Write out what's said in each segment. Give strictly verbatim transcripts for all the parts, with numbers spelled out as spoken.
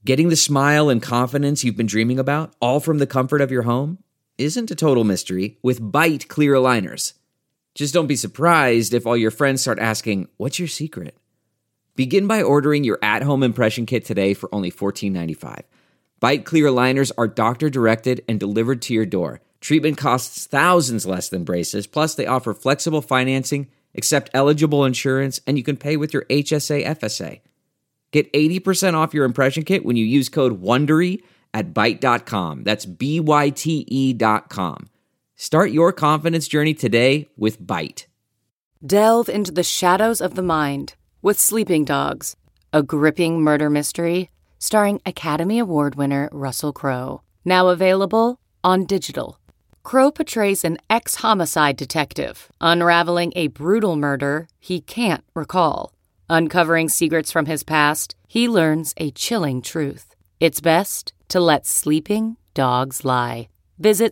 Getting the smile and confidence you've been dreaming about, all from the comfort of your home, isn't a total mystery with Bite Clear Aligners. Just don't be surprised if all your friends start asking, what's your secret? Begin by ordering your at-home impression kit today for only fourteen ninety-five. Bite Clear Aligners are doctor-directed and delivered to your door. Treatment costs thousands less than braces, plus they offer flexible financing, accept eligible insurance, and you can pay with your H S A F S A. Get eighty percent off your impression kit when you use code WONDERY at byte dot com. That's B Y T E dot com. Start your confidence journey today with Bite. Delve into the shadows of the mind with Sleeping Dogs, a gripping murder mystery starring Academy Award winner Russell Crowe. Now available on digital. Crowe portrays an ex-homicide detective unraveling a brutal murder he can't recall. Uncovering secrets from his past, he learns a chilling truth. It's best to let sleeping dogs lie. Visit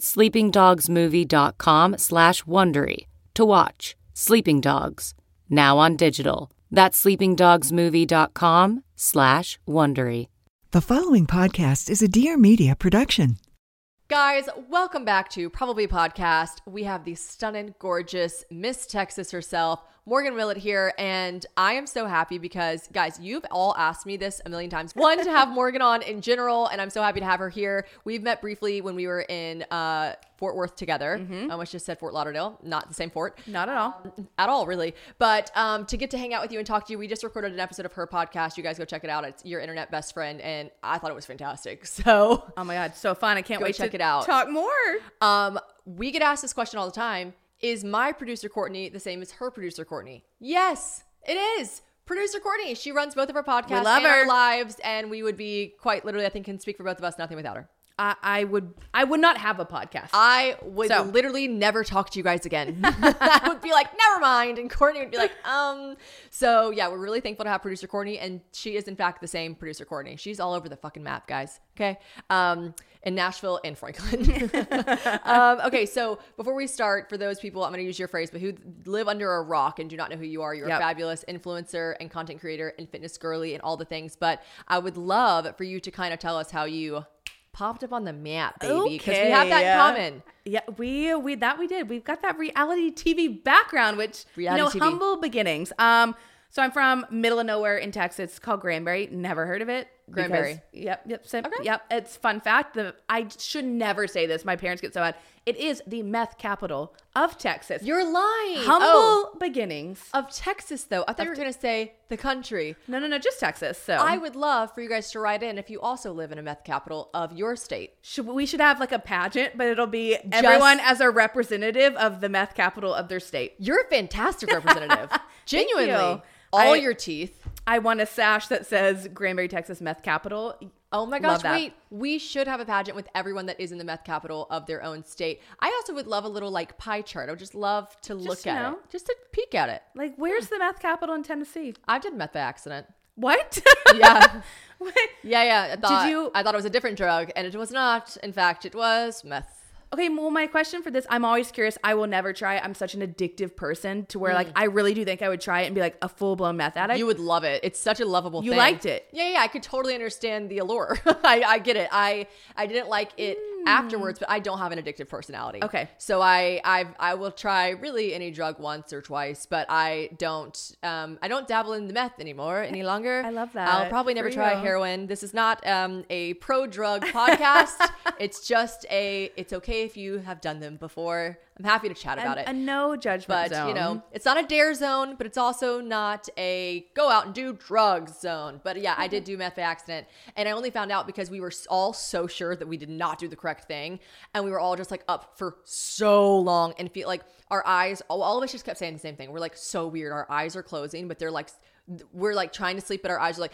sleepingdogsmovie.com slash Wondery to watch Sleeping Dogs, now on digital. That's sleepingdogsmovie.com slash Wondery. The following podcast is a Dear Media production. Guys, welcome back to Probably a Podcast. We have the stunning, gorgeous Miss Texas herself, Morgan Willett here, and I am so happy because, guys, you've all asked me this a million times. One, to have Morgan on in general, and I'm so happy to have her here. We've met briefly when we were in uh, Fort Worth together. Mm-hmm. I almost just said Fort Lauderdale, not the same fort. Not at all. Um, at all, really. But um, to get to hang out with you and talk to you, we just recorded an episode of her podcast. You guys go check it out. It's Your Internet Best Friend, and I thought it was fantastic. So, oh my God, so fun. I can't go wait check to it out. Talk more. Um, we get asked this question all the time. Is my producer Courtney the same as her producer Courtney? Yes, it is. Producer Courtney. She runs both of our podcasts we love and her. our lives, and we would be quite literally, I think, can speak for both of us, nothing without her. I, I would I would not have a podcast. I would So. literally never talk to you guys again. I would be like, never mind. And Courtney would be like, um. So yeah, we're really thankful to have producer Courtney. And she is in fact the same producer Courtney. She's all over the fucking map, guys. Okay. Um, in Nashville and Franklin. um, okay. So before we start, for those people, I'm going to use your phrase, but who live under a rock and do not know who you are, you're Yep. a fabulous influencer and content creator and fitness girly and all the things. But I would love for you to kind of tell us how you popped up on the map, baby, because we have that in common. Yeah, we we that we did. We've got that reality T V background, which Reality you know, T V. humble beginnings. Um, so I'm from middle of nowhere in Texas. It's called Granbury. Never heard of it. Granbury. Because, yep, yep, same, Okay. yep. It's fun fact. The I should never say this. My parents get so mad. It is the meth capital of Texas. You're lying. humble Oh, beginnings. of Texas, though. I thought you were Of- going to say the country. No, no, no, just Texas. So I would love for you guys to write in if you also live in a meth capital of your state. Should, we should have like a pageant, but it'll be everyone as a representative of the meth capital of their state. You're a fantastic representative. Genuinely. you. All I- your teeth. I want a sash that says Granbury, Texas meth capital. Oh my Love gosh, that. wait. We should have a pageant with everyone that is in the meth capital of their own state. I also would love a little like pie chart. I would just love to look you at know. it. Just to peek at it. Like, where's the meth capital in Tennessee? I've done meth by accident. What? Yeah. What? Yeah, yeah. I thought, you- I thought it was a different drug, and it was not. In fact, it was meth. Okay, well, my question for this, I'm always curious. I will never try it. I'm such an addictive person to where, like, I really do think I would try it and be like a full-blown meth addict. You would love it. It's such a lovable You thing. liked it? Yeah, yeah. I could totally understand the allure. I, I get it. I I didn't like it afterwards, but I don't have an addictive personality. Okay. So I I I will try really any drug once or twice, but I don't um I don't dabble in the meth anymore any longer. I love that I'll probably never for try you. heroin. This is not um a pro drug podcast. It's just a it's okay if you have done them before. I'm happy to chat about a, it. a no judgment But, zone. you know, it's not a dare zone, but it's also not a go out and do drugs zone. But yeah, I did do meth by accident. And I only found out because we were all so sure that we did not do the correct thing. And we were all just like up for so long and feel like our eyes, all, all of us just kept saying the same thing. We're like so weird. Our eyes are closing, but they're like, we're like trying to sleep, but our eyes are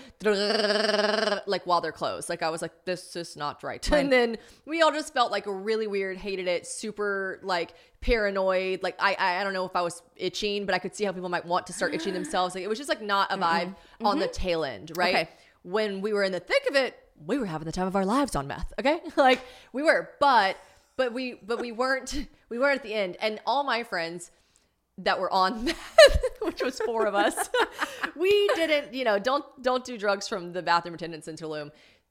like, like while they're closed. Like I was like, this is not right. And then we all just felt like really weird, hated it, super like paranoid. Like I, I don't know if I was itching, but I could see how people might want to start itching themselves. Like it was just like not a vibe mm-hmm. on the tail end, right? Okay. When we were in the thick of it, we were having the time of our lives on meth. Okay. Like we were, but, but we, but we weren't, we weren't at the end. And all my friends that were on meth, which was four of us, we didn't, you know, don't, don't do drugs from the bathroom attendants in Tulum.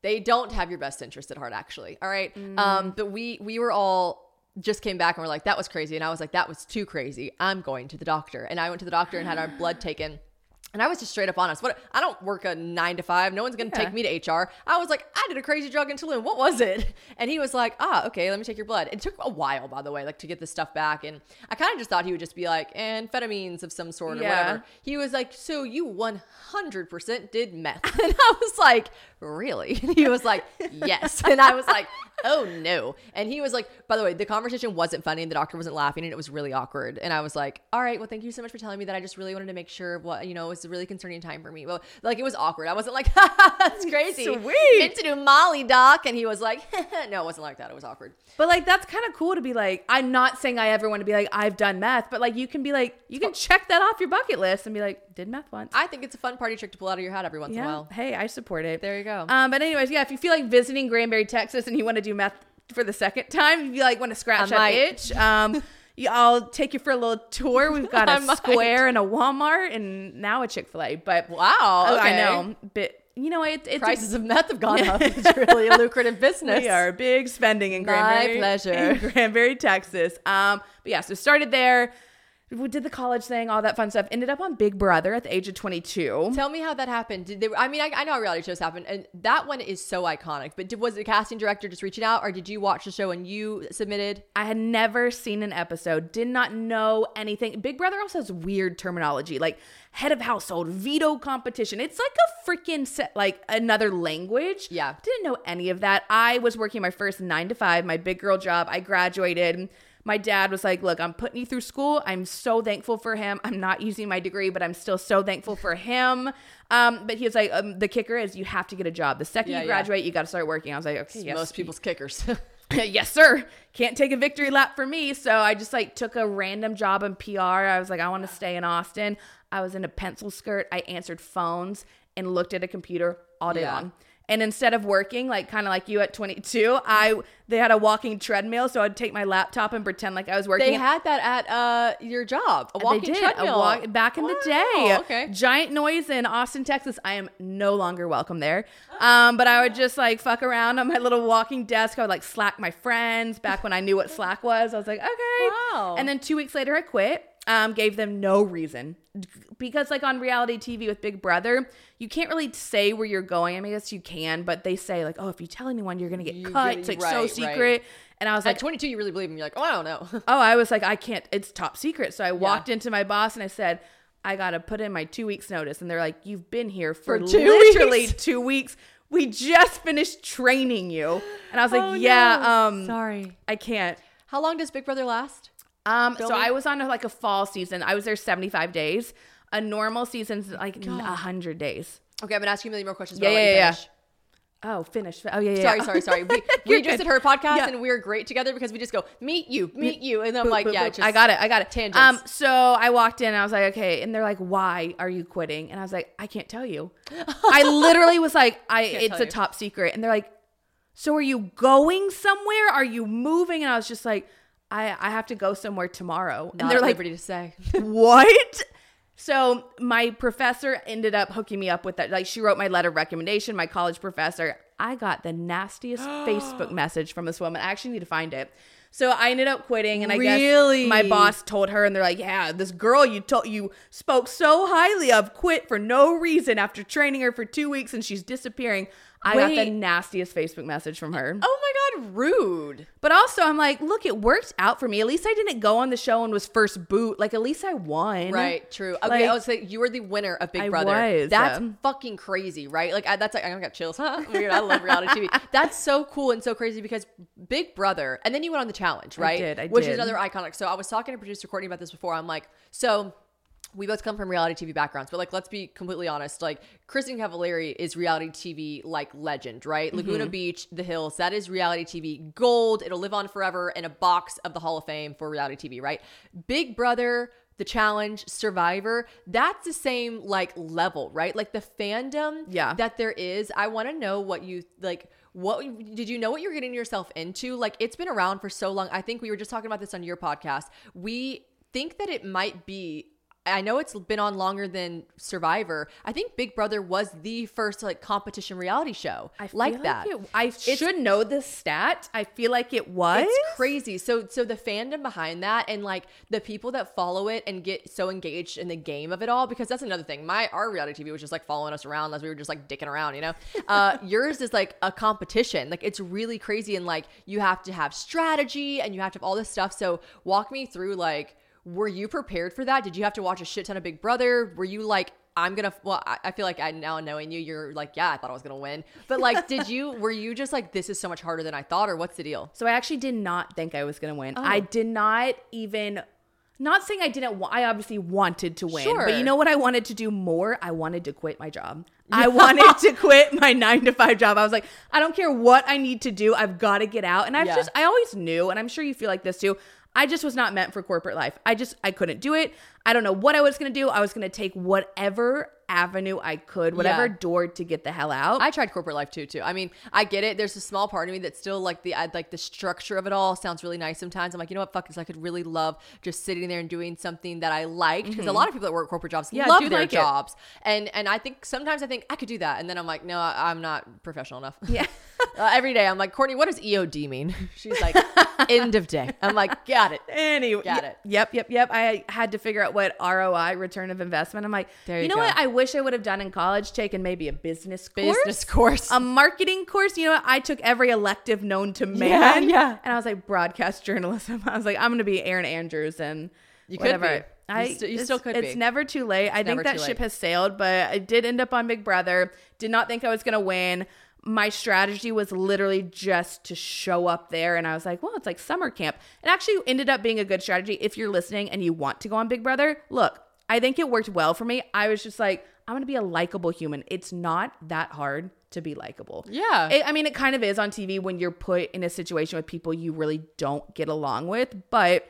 They don't have your best interest at heart, actually. All right. Mm. Um, but we we were all just came back and we're like, that was crazy. And I was like, that was too crazy. I'm going to the doctor. And I went to the doctor and had our blood taken. And I was just straight up honest. What I don't work a nine to five. No one's going to yeah. take me to H R. I was like, I did a crazy drug in Tulum. What was it? And he was like, ah, okay, let me take your blood. It took a while, by the way, like to get this stuff back. And I kind of just thought he would just be like, amphetamines of some sort or yeah. whatever. He was like, so you one hundred percent did meth. And I was like, really? And he was like, yes. And I was like, oh no. And he was like, by the way, the conversation wasn't funny and the doctor wasn't laughing and it was really awkward. And I was like, all right, well, thank you so much for telling me that. I just really wanted to make sure what, you know, it was a really concerning time for me. Well, like it was awkward. I wasn't like, that's crazy. Sweet. Meant to do Molly, doc. And he was like, no, it wasn't like that. It was awkward. But like, that's kind of cool to be like, I'm not saying I ever want to be like, I've done meth, but like, you can be like, you can check that off your bucket list and be like, did meth once. I think it's a fun party trick to pull out of your hat every once yeah. in a while. Hey, I support it. There you go. Um, but anyways, yeah, if you feel like visiting Granbury, Texas and you want to do meth for the second time, if you like want to scratch that itch, um, I'll take you for a little tour. We've got a Square and a Walmart and now a Chick-fil-A. But wow, okay. I know, but you know, it, it's prices a, of meth have gone up. It's really a lucrative business. We are big spending in My Granbury, pleasure. in Granbury, Texas. Um, but yeah, so started there. We did the college thing, all that fun stuff. Ended up on Big Brother at the age of twenty-two. Tell me how that happened. Did they? I mean, I, I know how reality shows happen, and that one is so iconic. But did, was the casting director just reaching out, or did you watch the show and you submitted? I had never seen an episode. Did not know anything. Big Brother also has weird terminology, like head of household, veto competition. It's like a freaking set, like another language. Yeah, didn't know any of that. I was working my first nine to five, my big girl job. I graduated. My dad was like, look, I'm putting you through school. I'm so thankful for him. I'm not using my degree, but I'm still so thankful for him. Um, but he was like, um, the kicker is you have to get a job. The second yeah, you graduate, yeah. you got to start working. I was like, okay, it's yes. Most people's kickers. Yes, sir. Can't take a victory lap for me. So I just like took a random job in P R. I was like, I want to stay in Austin. I was in a pencil skirt. I answered phones and looked at a computer all day yeah. long. And instead of working, like kind of like you at twenty-two, I they had a walking treadmill, so I'd take my laptop and pretend like I was working. They had that at uh, your job, a walking they did, treadmill. A walk, back in wow. the day. Okay. Giant noise in Austin, Texas. I am no longer welcome there. Um, but I would just like fuck around on my little walking desk. I would like Slack my friends back when I knew what Slack was. I was like, okay. Wow. And then two weeks later, I quit. Um, gave them no reason because like on reality T V with Big Brother, you can't really say where you're going. I mean, I guess you can, but they say like, oh, if you tell anyone, you're going to get you cut. Really, it's like right, so secret. Right. And I was like, at twenty-two, you really believe him. You're like, oh, I don't know. oh, I was like, I can't, it's top secret. So I walked yeah. into my boss and I said, I got to put in my two weeks notice. And they're like, you've been here for, for two literally weeks. two weeks. We just finished training you. And I was like, oh, yeah, no. um, sorry, I can't. How long does Big Brother last? Um, so I was on a, like a fall season. I was there seventy-five days. A normal season's like a hundred days. Okay, I'm gonna ask you a million more questions. Yeah, about yeah, yeah. Finish. Oh, finish. Oh, yeah, yeah. Sorry, sorry, sorry. We, we just good. did her podcast yeah. and we were great together because we just go, meet you, meet you. And then I'm boop, like, boop, yeah, boop. just I got it. I got it. Tangents. Um, so I walked in and I was like, okay. And they're like, why are you quitting? And I was like, I can't tell you. I literally was like, I, it's a you. top secret. And they're like, so are you going somewhere? Are you moving? And I was just like, I, I have to go somewhere tomorrow. Not and they're at like, liberty to say. What? So my professor ended up hooking me up with that. Like she wrote my letter of recommendation, my college professor. I got the nastiest Facebook message from this woman. I actually need to find it. So I ended up quitting, and I really? guess my boss told her, and they're like, yeah, this girl you told you spoke so highly of quit for no reason after training her for two weeks and she's disappearing. I Wait. got the nastiest Facebook message from her. Oh my God, rude. But also I'm like, look, it worked out for me. At least I didn't go on the show and was first boot. Like at least I won. Right, true. Okay, like, I was saying you were the winner of Big I Brother. was. That's um, fucking crazy, right? Like I, that's like I got chills. Huh? Weird. I love reality T V. That's so cool and so crazy because Big Brother, and then you went on the challenge, right? I did. I Which did. is another iconic. So I was talking to producer Courtney about this before. I'm like, so. We both come from reality T V backgrounds, but like, let's be completely honest. Like, Kristen Cavallari is reality T V like legend, right? Mm-hmm. Laguna Beach, The Hills, that is reality T V gold. It'll live on forever in a box of the Hall of Fame for reality T V, right? Big Brother, The Challenge, Survivor, that's the same like level, right? Like the fandom yeah. that there is. I want to know what you like. What did you know what you're getting yourself into? Like, it's been around for so long. I think we were just talking about this on your podcast. We think that it might be I know it's been on longer than Survivor. I think Big Brother was the first like competition reality show I feel like, like that. It, I should know this stat. I feel like it was. It's crazy. So so the fandom behind that and like the people that follow it and get so engaged in the game of it all, because that's another thing. My our reality T V was just like following us around as we were just like dicking around, you know? Uh, yours is like a competition. Like it's really crazy, and like you have to have strategy and you have to have all this stuff. So walk me through, like, were you prepared for that? Did you have to watch a shit ton of Big Brother? Were you like, I'm gonna, well, I, I feel like I now knowing you, you're like, yeah, I thought I was gonna win. But like, did you, were you just like, this is so much harder than I thought, or what's the deal? So I actually did not think I was going to win. Oh. I did not even, not saying I didn't, wa- I obviously wanted to win. Sure. But you know what I wanted to do more? I wanted to quit my job. I wanted to quit my nine to five job. I was like, I don't care what I need to do. I've got to get out. And I've Yeah. just, I always knew, and I'm sure you feel like this too, I just was not meant for corporate life. I just, I couldn't do it. I don't know what I was going to do. I was going to take whatever avenue I could, whatever Yeah. door to get the hell out. I tried corporate life too, too. I mean, I get it. There's a small part of me that's still like the, I, like the structure of it all sounds really nice sometimes. I'm like, you know what, fuck this. I could really love just sitting there and doing something that I liked, because a lot of people that work corporate jobs Yeah, love do their like it. jobs. And, and I think sometimes I think I could do that. And then I'm like, no, I, I'm not professional enough. Yeah. uh, every day I'm like, Courtney, what does E O D mean? She's like, end of day. I'm like, got it. Anyway, Got y- it. Yep, yep, yep. I had to figure out what R O I, return of investment. I'm like, There you, you know go. what? I wish I would have done in college, taken maybe a business course, Business course. a marketing course. You know what? I took every elective known to man. yeah. And I was like, broadcast journalism. I was like, I'm going to be Aaron Andrews and You could whatever. be. I, You st- you it's- still could It's be. never too late. I think never that too ship late. has sailed, but I did end up on Big Brother. Did not think I was going to win. My strategy was literally just to show up there. And I was like, well, it's like summer camp. It actually ended up being a good strategy. If you're listening and you want to go on Big Brother, look, I think it worked well for me. I was just like, I'm going to be a likable human. It's not that hard to be likable. Yeah. It, I mean, it kind of is on T V when you're put in a situation with people you really don't get along with, but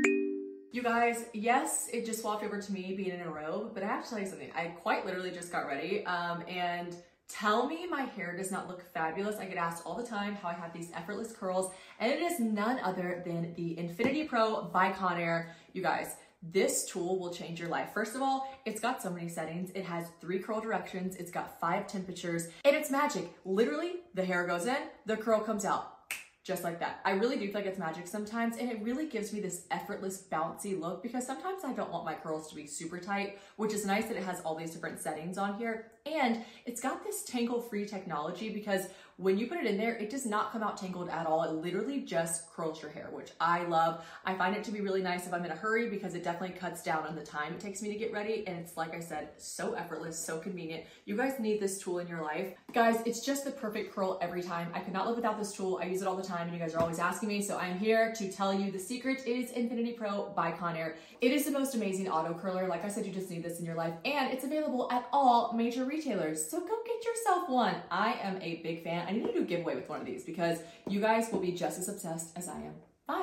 You guys, yes, it just swapped over to me being in a robe, but I have to tell you something. I quite literally just got ready, um, and tell me my hair does not look fabulous. I get asked all the time how I have these effortless curls, and it is none other than the Infinity Pro by Conair. You guys, this tool will change your life. First of all, it's got so many settings. It has three curl directions. It's got five temperatures, and it's magic. Literally, the hair goes in, the curl comes out. Just like that. I really do feel like it's magic sometimes, and it really gives me this effortless, bouncy look, because sometimes I don't want my curls to be super tight, which is nice that it has all these different settings on here. And it's got this tangle-free technology, because when you put it in there, it does not come out tangled at all. It literally just curls your hair, which I love. I find it to be really nice if I'm in a hurry, because it definitely cuts down on the time it takes me to get ready. And it's, like I said, so effortless, so convenient. You guys need this tool in your life. Guys, it's just the perfect curl every time. I could not live without this tool. I use it all the time, and you guys are always asking me. So I'm here to tell you the secret is Infinity Pro by Conair. It is the most amazing auto curler. Like I said, you just need this in your life, and it's available at all major retailers. So go get yourself one. I am a big fan. I need to do a giveaway with one of these, because you guys will be just as obsessed as I am. Bye.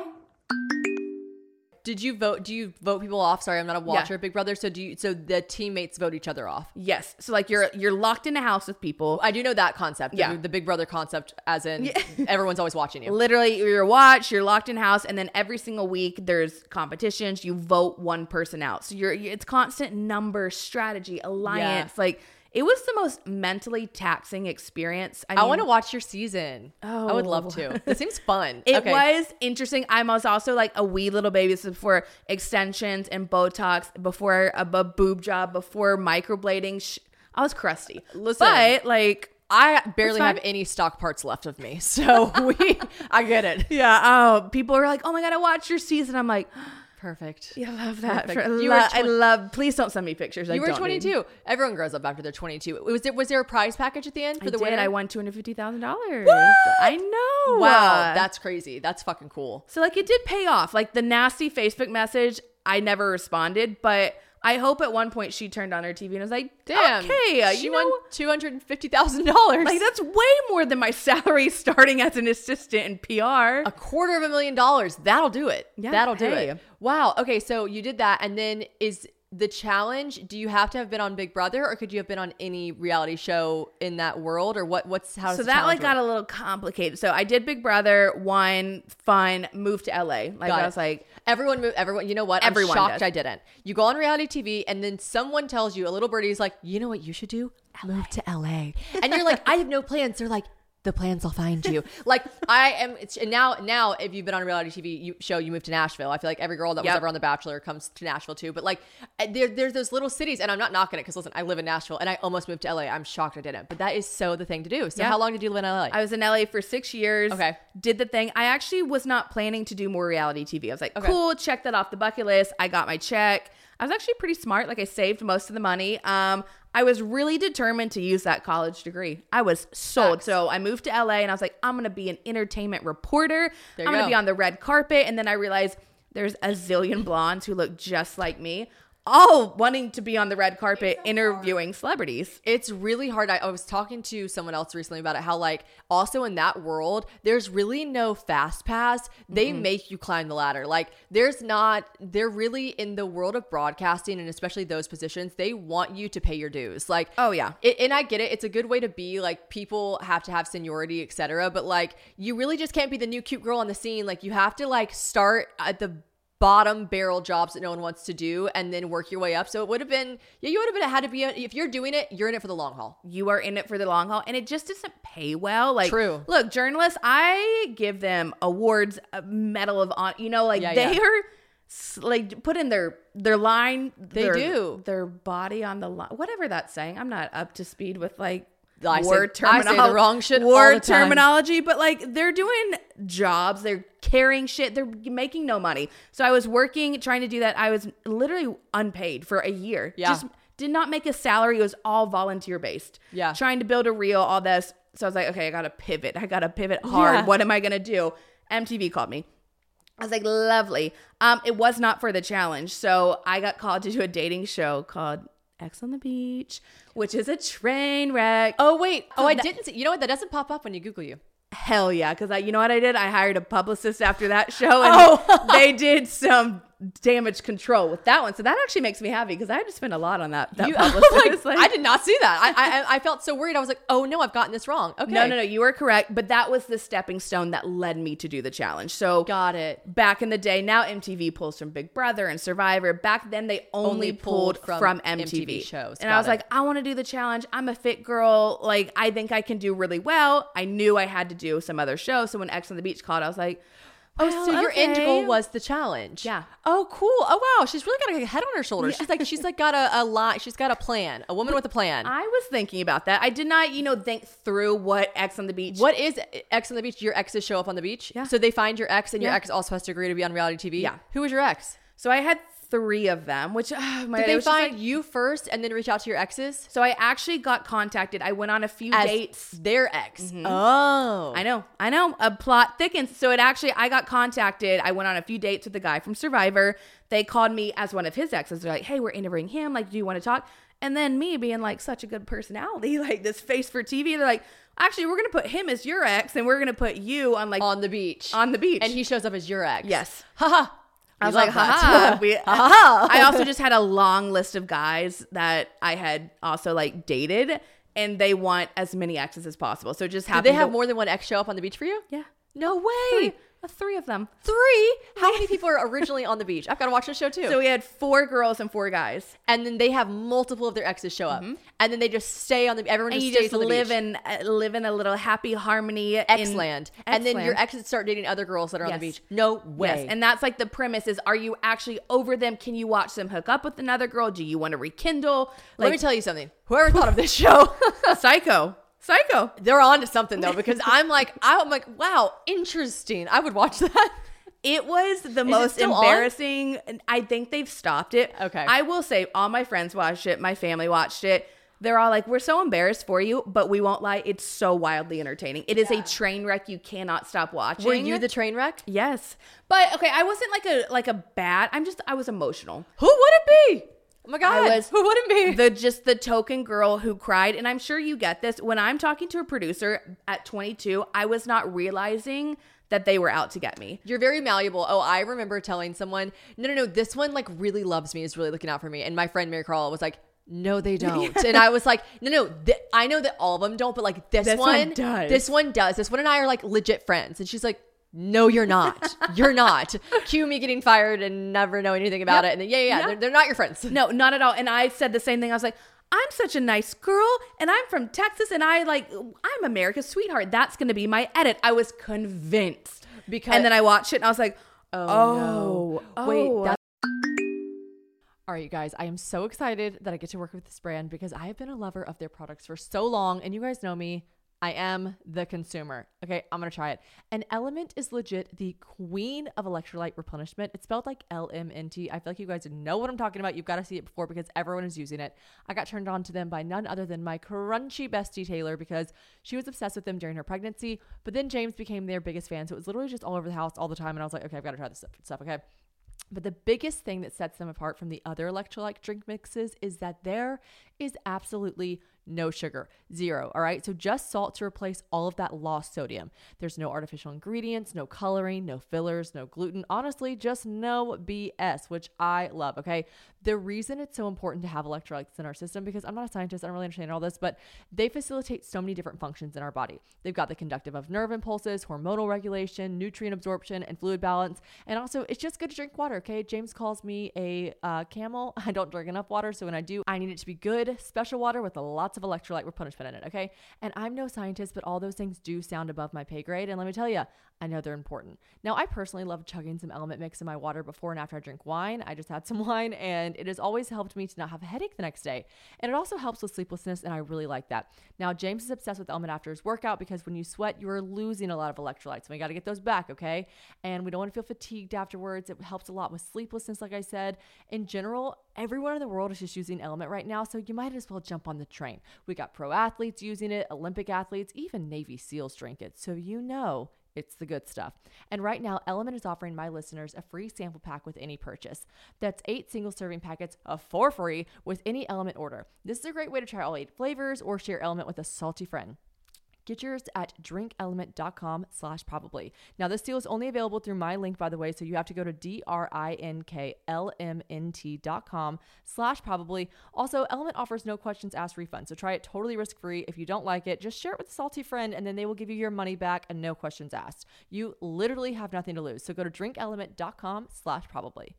Did you vote? Do you vote people off? Sorry, I'm not a watcher Yeah. of Big Brother. So do you? So the teammates vote each other off. yes. So like you're you're locked in a house with people. I do know that concept. Yeah. The, the Big Brother concept, as in everyone's always watching you. Literally, you're watched, you're locked in house, and then every single week there's competitions. You vote one person out, so you're it's constant number strategy alliance. Yeah. Like it was the most mentally taxing experience. I, I mean, want to watch your season. I would love to. This seems fun. It Okay. was interesting. I was also like a wee little baby. This is before extensions and Botox, before a, a boob job, before microblading. Sh- I was crusty. Listen. but like. I barely It's fine. have any stock parts left of me, so we. I get it. Yeah. Oh, people are like, "Oh my god, I watched your season." I'm like, Perfect. "Yeah, I love that." Perfect. For, You lo- were I twen- love. Please don't send me pictures. I You were don't need. twenty-two. Everyone grows up after they're twenty-two. Was there was there a prize package at the end for I the did. winner? I won two hundred fifty thousand dollars. I know. Wow, Uh, that's crazy. That's fucking cool. so like it did pay off. Like the nasty Facebook message, I never responded, but I hope at one point she turned on her T V and was like, Damn. okay, uh, she you won know, two hundred and fifty thousand dollars. like that's way more than my salary starting as an assistant in P R. A quarter of a million dollars. That'll do it. Yeah, That'll do hey. it. Wow. Okay, so you did that, and then is the challenge, do you have to have been on Big Brother, or could you have been on any reality show in that world, or what? What's how? Does So the that like challenge got work? a little complicated. So I did Big Brother, won, fun, moved to L A. Like Got I it. was like, Everyone move. Everyone. You know what? Everyone I'm shocked does. I didn't. You go on reality T V, and then someone tells you, a little birdie's like, you know what you should do? Move to L A. And you're like, I have no plans. They're like, the plans will find you. Like I am. It's and now. Now, if you've been on a reality T V you, show, you move to Nashville. I feel like every girl that was Yep. ever on The Bachelor comes to Nashville too. But like, there, there's those little cities, and I'm not knocking it because listen, I live in Nashville, and I almost moved to L A. I'm shocked I didn't. But that is so the thing to do. So Yeah. how long did you live in L A? I was in L A for six years. Okay. Did the thing. I actually was not planning to do more reality T V. I was like, Okay. cool, check that off the bucket list. I got my check. I was actually pretty smart. Like I saved most of the money. Um, I was really determined to use that college degree. I was sold. Facts. So I moved to L A and I was like, I'm going to be an entertainment reporter. There you I'm going to go. be on the red carpet. And then I realized there's a zillion blondes who look just like me, all wanting to be on the red carpet interviewing celebrities. It's really hard. I, I was talking to someone else recently about it, how like also in that world, there's really no fast pass. They Mm-hmm. make you climb the ladder. Like there's not, they're really in the world of broadcasting, and especially those positions, they want you to pay your dues. Like, Oh, yeah. it, and I get it. It's a good way to be. Like people have to have seniority, et cetera. But like you really just can't be the new cute girl on the scene. Like you have to like start at the bottom barrel jobs that no one wants to do and then work your way up. So it would have been, yeah, you would have been had to be, if you're doing it, you're in it for the long haul. You are in it for the long haul, and it just doesn't pay well. Like, True. Look, journalists, I give them awards, a medal of honor. You know, like Yeah, they yeah. are s- like put in their their line. They their, do. their body on the line. Whatever that's saying. I'm not up to speed with like I say- word I say the terminolo- wrong shit all Word the time. terminology, but like they're doing jobs. They're carrying shit. They're making no money. So I was working, trying to do that. I was literally unpaid for a year. Yeah. Just did not make a salary. It was all volunteer based. Yeah. Trying to build a reel, all this. So I was like, okay, I got to pivot. I got to pivot hard. Yeah. What am I going to do? M T V called me. I was like, lovely. Um, it was not for the challenge. So I got called to do a dating show called X on the Beach, which is a train wreck. Oh, wait. Oh, I that- didn't see. You know what? That doesn't pop up when you Google you. Hell yeah. Because I, you know what I did? I hired a publicist after that show, and Oh. they did some damage control with that one. So that actually makes me happy because I had to spend a lot on that, that You- publicist. like, I did not see that. I, I I felt so worried. I was like, oh no, I've gotten this wrong. Okay. No, no, no. You were correct. But that was the stepping stone that led me to do the challenge. So Got it. back in the day, now M T V pulls from Big Brother and Survivor. Back then, they only, Only pulled, pulled from from, M T V. M T V shows. And Got I was it. like, I want to do the challenge. I'm a fit girl. Like, I think I can do really well. I knew I had to do some other shows. So when X on the Beach called, I was like, Oh, well, so your end okay. goal was the challenge. Yeah. Oh, cool. Oh, wow. She's really got a head on her shoulders. She's like, she's like got a, a line. She's got a plan. A woman with a plan. I was thinking about that. I did not, you know, think through what X on the Beach. What is X on the Beach? Your exes show up on the beach? Yeah. So they find your ex, and your Yeah. ex also has to agree to be on reality T V? Yeah. Who was your ex? So I had three of them, which uh, my Did it they was just find like- you first and then reach out to your exes? So I actually got contacted. I went on a few As dates. their ex. Oh. I know, I know. A plot thickens. So it actually, I got contacted. I went on a few dates with the guy from Survivor. They called me as one of his exes. They're like, hey, we're interviewing him. Like, do you want to talk? And then me being like such a good personality, like this face for T V, they're like, actually, we're going to put him as your ex and we're going to put you on like On the beach. on the beach. And he shows up as your ex. Yes. Haha. I We was love like, that. haha. We, Ha-ha. I also just had a long list of guys that I had also like dated, and they want as many exes as possible. So it just Did happened. they have to- more than one ex show up on the beach for you? Yeah. No way. Three. Uh, three of them. Three? How many people are originally on the beach? I've got to watch the show too. So we had four girls and four guys. and then they have multiple of their exes show up, and then they just stay on the. Everyone And just you stays just on the live beach. in uh, live in a little happy harmony X in land, and then your X-land. exes start dating other girls that are on the Yes. beach. No way. Yes, and that's like the premise is: are you actually over them? Can you watch them hook up with another girl? Do you want to rekindle? Let Like, me tell you something. Whoever thought of this show, Psycho, Psycho. they're on to something though, because I'm like, I'm like, wow, interesting. I would watch that. It was the it most still on? embarrassing. And I think they've stopped it. Okay. I will say all my friends watched it. My family watched it. They're all like, we're so embarrassed for you, but we won't lie. It's so wildly entertaining. It is a train wreck. You cannot stop watching. Were you the train wreck? Yes. But okay, I wasn't like a like a bad. I'm just I was emotional. Who would it be? Oh my God. I was Who wouldn't be? the just the token girl who cried. And I'm sure you get this. When I'm talking to a producer at twenty-two, I was not realizing that they were out to get me. You're very malleable. Oh, I remember telling someone, no, no, no, this one like really loves me, is really looking out for me. And my friend Mary Carl was like, no, they don't. And I was like, no, no, th- I know that all of them don't, but like this, This one, one does. This one does. This one and I are like legit friends. And she's like, no, you're not. You're not. Cue me getting fired and never know anything about Yep. it. And then, yeah, yeah, yeah. Yep. They're, they're not your friends. No, not at all. And I said the same thing. I was like, I'm such a nice girl and I'm from Texas and I like, I'm America's sweetheart. That's going to be my edit. I was convinced. Because, And then I watched it and I was like, oh, oh, no. oh. Wait, that's all right, you guys, I am so excited that I get to work with this brand because I have been a lover of their products for so long. And you guys know me. I am the consumer. Okay, I'm going to try it. And Element is legit the queen of electrolyte replenishment. It's spelled like L M N T. I feel like you guys know what I'm talking about. You've got to see it before because everyone is using it. I got turned on to them by none other than my crunchy bestie Taylor because she was obsessed with them during her pregnancy. But then James became their biggest fan. So it was literally just all over the house all the time. And I was like, okay, I've got to try this stuff. Okay. But the biggest thing that sets them apart from the other electrolyte drink mixes is that there is absolutely no sugar, zero. All right. So just salt to replace all of that lost sodium. There's no artificial ingredients, no coloring, no fillers, no gluten. Honestly, just no B S, which I love. Okay. The reason it's so important to have electrolytes in our system, because I'm not a scientist, I don't really understand all this, but they facilitate so many different functions in our body. They've got the conductive of nerve impulses, hormonal regulation, nutrient absorption, and fluid balance. And also, it's just good to drink water. Okay. James calls me a uh, camel. I don't drink enough water. So when I do, I need it to be good, special water with lots of electrolyte replenishment in it. Okay. And I'm no scientist, but all those things do sound above my pay grade. And let me tell you, I know they're important. Now, I personally love chugging some Element Mix in my water before and after I drink wine. I just had some wine and it has always helped me to not have a headache the next day. And it also helps with sleeplessness. And I really like that. Now, James is obsessed with Element after his workout because when you sweat, you're losing a lot of electrolytes. And we got to get those back. Okay. And we don't want to feel fatigued afterwards. It helps a lot with sleeplessness. Like I said, in general, everyone in the world is just using Element right now. So you might as well jump on the train. We got pro athletes using it, Olympic athletes, even Navy SEALs drink it. So you know it's the good stuff. And right now, Element is offering my listeners a free sample pack with any purchase. That's eight single serving packets of for free with any Element order. This is a great way to try all eight flavors or share Element with a salty friend. Get yours at drinkelement.com slash probably. Now, this deal is only available through my link, by the way, so you have to go to D-R-I-N-K-L-M-N-T dot com slash probably. Also, Element offers no questions asked refund, so try it totally risk-free. If you don't like it, just share it with a salty friend, and then they will give you your money back and no questions asked. You literally have nothing to lose, so go to drinkelement.com slash probably.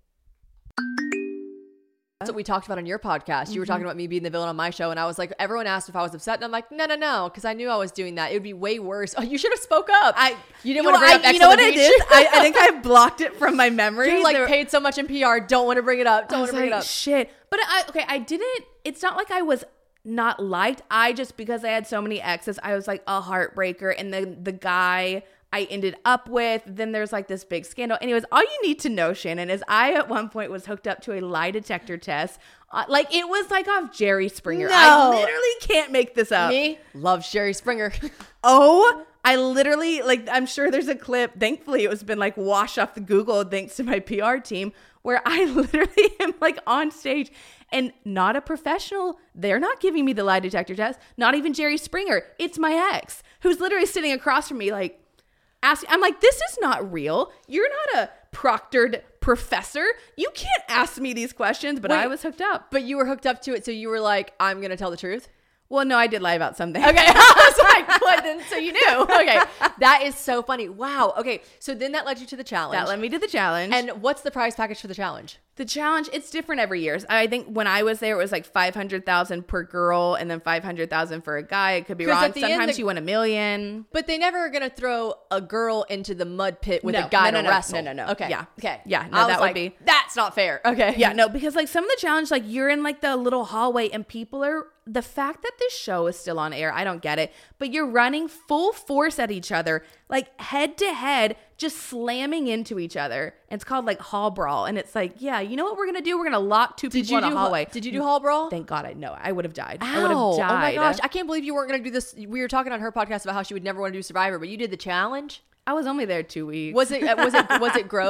That's what we talked about on your podcast. You were talking about me being the villain on my show, and I was like, everyone asked if I was upset, and I'm like, no, no, no, because I knew I was doing that. It would be way worse. Oh, you should have spoke up. I you didn't you want to bring know, up I, X you know on what the I beach? did? I, I think I blocked it from my memory. You're like There- paid so much in P R. Don't want to bring it up. Don't I want was to bring like, it up. shit. But I, okay, I didn't, it's not like I was not liked. I just, because I had so many exes, I was like a heartbreaker. And the, the guy I ended up with, then there's like this big scandal. Anyways, all you need to know, Shannon, is I at one point was hooked up to a lie detector test. Uh, like it was like off Jerry Springer. No. I literally can't make this up. Me love Sherry Springer. Oh, I literally, like, I'm sure there's a clip. Thankfully, it was been like washed off the Google thanks to my P R team, where I literally am like on stage and not a professional. They're not giving me the lie detector test. Not even Jerry Springer. It's my ex who's literally sitting across from me, like, asking. I'm like, this is not real. You're not a proctored professor. You can't ask me these questions, but Wait, I was hooked up. But you were hooked up to it, so you were like, I'm going to tell the truth? Well, no, I did lie about something. Okay. I was like, what then? So you knew. Okay. That is so funny. Wow. Okay. So then that led you to the challenge. That led me to the challenge. And what's the prize package for the challenge? The challenge, it's different every year. I think when I was there, it was like five hundred thousand per girl and then five hundred thousand for a guy. It could be 'Cause wrong. at the end, Sometimes the- you win a million. But they never are going to throw a girl into the mud pit with No, a guy no, no, to no, wrestle. no, no, no. Okay. Yeah. Okay. Yeah, no, I was that would like, be- That's not fair. Okay. Yeah, no, because like some of the challenge, like you're in like the little hallway and people are, the fact that this show is still on air, I don't get it, but you're running full force at each other, like head to head, just slamming into each other. And it's called like hall brawl. And it's like, yeah, you know what we're going to do? We're going to lock two Did people you in a do hallway. Did you do hall brawl? Thank God I know. I would have died. Ow. I would have died. Oh my gosh. I can't believe you weren't going to do this. We were talking on her podcast about how she would never want to do Survivor, but you did the challenge. I was only there two weeks. Was it, was it, was it gross?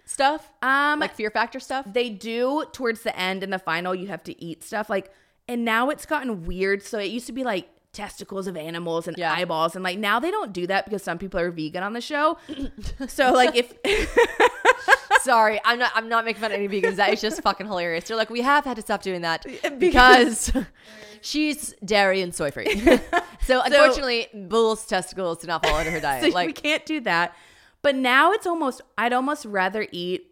stuff? Um, Like Fear Factor stuff? They do towards the end in the final. You have to eat stuff like, and now it's gotten weird. So it used to be like testicles of animals and Yeah. eyeballs, and like now they don't do that because some people are vegan on the show. So like if Sorry, I'm not. I'm not making fun of any vegans. That is just fucking hilarious. They're like, we have had to stop doing that because she's dairy and soy free. So unfortunately, bull's testicles do not fall under her diet. so we Like, can't do that. But now it's almost, I'd almost rather eat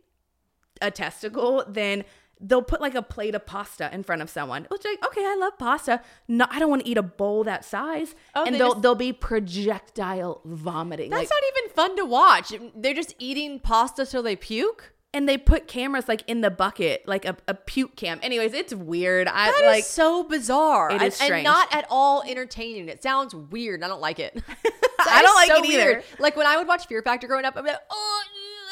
a testicle than they'll put like a plate of pasta in front of someone. It's like, okay, I love pasta. No, I don't want to eat a bowl that size. Oh, and they they'll just- they'll be projectile vomiting. that's like, not even fun to watch. They're just eating pasta till they puke. and they put cameras like in the bucket, like a, a puke cam. Anyways, it's weird. I That is like so bizarre. It is and, and strange. not at all entertaining. It sounds weird. And I don't like it. I don't like so it either. weird. Like when I would watch Fear Factor growing up, I'd be like, oh,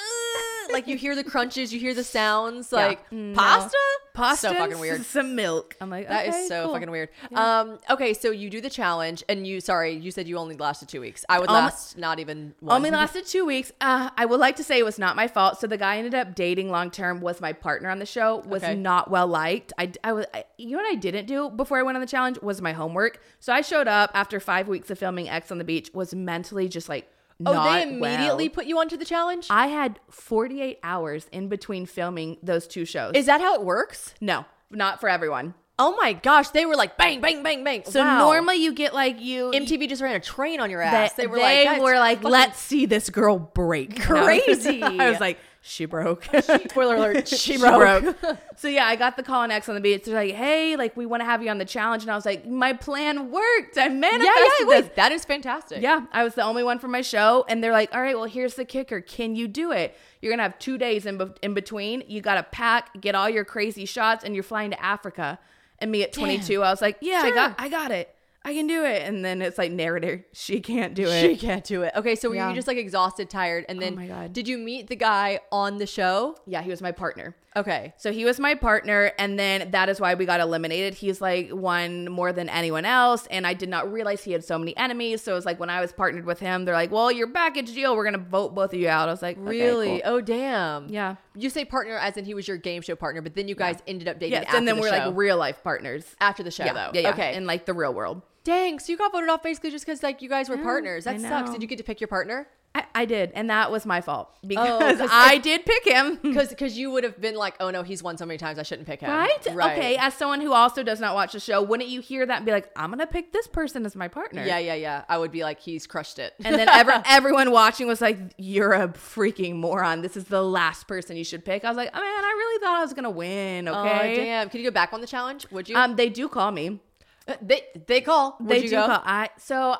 uh," like you hear the crunches, you hear the sounds, like No. pasta, pasta, so fucking weird. Some milk. I'm like, That is okay, so cool. fucking weird. Um, okay, so you do the challenge, and you sorry, you said you only lasted two weeks. I would Um, last not even one. Only lasted two weeks. Uh, I would like to say it was not my fault. So the guy I ended up dating long term was my partner on the show. Was Okay. not well liked. I, I was. I, you know what I didn't do before I went on the challenge was my homework. So I showed up after five weeks of filming X on the Beach. Was mentally just like. Oh, not they immediately well. put you onto the challenge. I had forty-eight hours in between filming those two shows. Is that how it works? no, not for everyone. Oh my gosh, they were like bang, bang, bang, bang. So Wow. normally you get like you. M T V just ran a train on your They, ass. They were they like, "Guys, were like, fucking let's see this girl break. Crazy. I was like, she broke. Spoiler alert, she, She broke. broke. So yeah, I got the call on X on the Beach. They're like, hey, like we want to have you on the challenge, and I was like, my plan worked. I manifested Yeah, yeah, this. wait, that is fantastic. Yeah, I was the only one for my show, and they're like, all right, well, here's the kicker. Can you do it? You're gonna have two days in, be- in between. You gotta pack, get all your crazy shots, and you're flying to Africa. And me at twenty-two, I was like, yeah, I Sure. got, I got it. I can do it. And then it's like narrator, she can't do it. She can't do it. Okay, so were Yeah. you just like exhausted, tired, and then my God. did you meet the guy on the show? Yeah, he was my partner. Okay. So he was my partner, and then that is why we got eliminated. He's like won more than anyone else, and I did not realize he had so many enemies. So it was like when I was partnered with him, they're like, "Well, you're package deal. We're gonna vote both of you out." I was like, okay, Really? cool. Oh, damn. Yeah. You say partner as in he was your game show partner, but then you guys ended up dating Yes, after and then the we're show. like real life partners. after the show, Yeah, though. yeah, yeah. Okay. In like the real world. Dang, so you got voted off basically just because like you guys were Yeah, partners. That I sucks. know. Did you get to pick your partner? I, I did, and that was my fault because 'cause I it- did pick him. Because because you would have been like, oh no, he's won so many times, I shouldn't pick him. Right? Okay. As someone who also does not watch the show, wouldn't you hear that and be like, I'm gonna pick this person as my partner? Yeah, yeah, yeah. I would be like, he's crushed it. And then ever, everyone watching was like, you're a freaking moron. This is the last person you should pick. I was like, oh, man, I really thought I was going to win. Okay. Oh, damn. Can you go back on the challenge? Would you? Um, they do call me. Uh, they they call. Would They you do go? call. I, so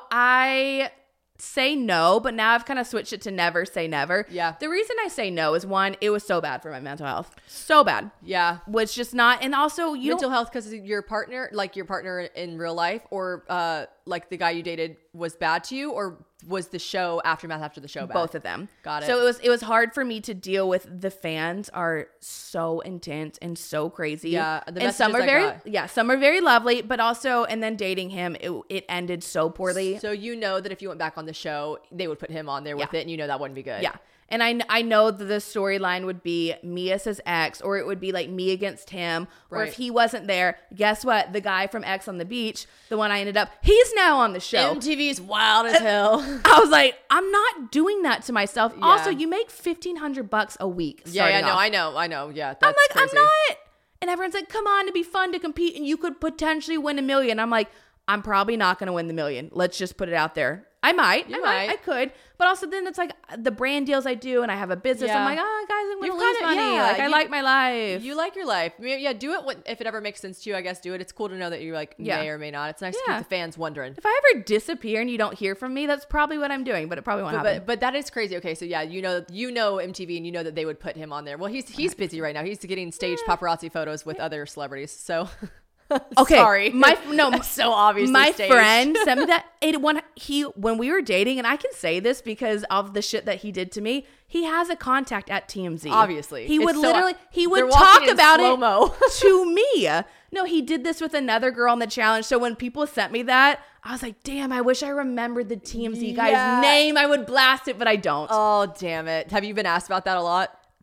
I say no, but now I've kind of switched it to never say never. Yeah. The reason I say no is one, it was so bad for my mental health. So bad. Yeah. Was just not, and also you Mental don't, health because your partner, like your partner in real life, or uh, like the guy you dated was bad to you, or was the show aftermath after the show bad? both of them. Got it. So it was it was hard for me to deal with. The fans are so intense and so crazy. Yeah, the and some messages are I very got. yeah, some are very lovely, but also and then dating him, it, it ended so poorly. So you know that if you went back on the show, they would put him on there with Yeah. it, and you know that wouldn't be good. Yeah. And I, I know that the storyline would be me as his ex, or it would be like me against him. Or Right. if he wasn't there, guess what? The guy from X on the Beach, the one I ended up, he's now on the show. M T V's wild as hell. I was like, I'm not doing that to myself. Yeah. Also, you make fifteen hundred bucks a week. Yeah, yeah, starting no, off. I know, I know. Yeah, that's I'm like, crazy. I'm not. And everyone's like, come on, it'd be fun to compete and you could potentially win a million. I'm like, I'm probably not going to win the million. Let's just put it out there. I might. You I might. might. I could. But also then it's like the brand deals I do and I have a business. Yeah. I'm like, oh, guys, I'm going You've to lose kinda- money. yeah, like, I you- like my life. You like your life. I mean, yeah, do it when, if it ever makes sense to you, I guess do it. It's cool to know that you like Yeah. may or may not. It's nice to Yeah. keep the fans wondering. If I ever disappear and you don't hear from me, that's probably what I'm doing, but it probably won't But, happen. but but that is crazy. Okay, so yeah, you know you know M T V and you know that they would put him on there. Well, he's he's busy right now. He's getting staged paparazzi photos with other celebrities. So Okay, sorry, my no, That's so obviously my staged. friend sent me that. It when he when we were dating, and I can say this because of the shit that he did to me. He has a contact at T M Z. Obviously. he would It's so- literally he they're would walking talk in about slow-mo. it to me. No, he did this with another girl on the challenge. So when people sent me that, I was like, damn, I wish I remembered the T M Z guy's Yeah. name. I would blast it, but I don't. Oh damn it! Have you been asked about that a lot?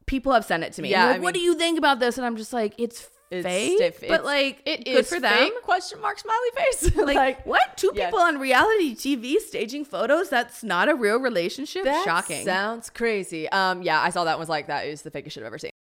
people have sent it to me. Yeah, Yeah, like, I what do mean- you think about this? And I'm just like, it's, It's fake, stiff. but It's- like, it good is for them. fake, question mark smiley face. Like, like what? Two yeah. people on reality T V staging photos? That's not a real relationship? that Shocking. sounds crazy. Um, yeah, I saw that and was like, that is the fakest shit I've ever seen.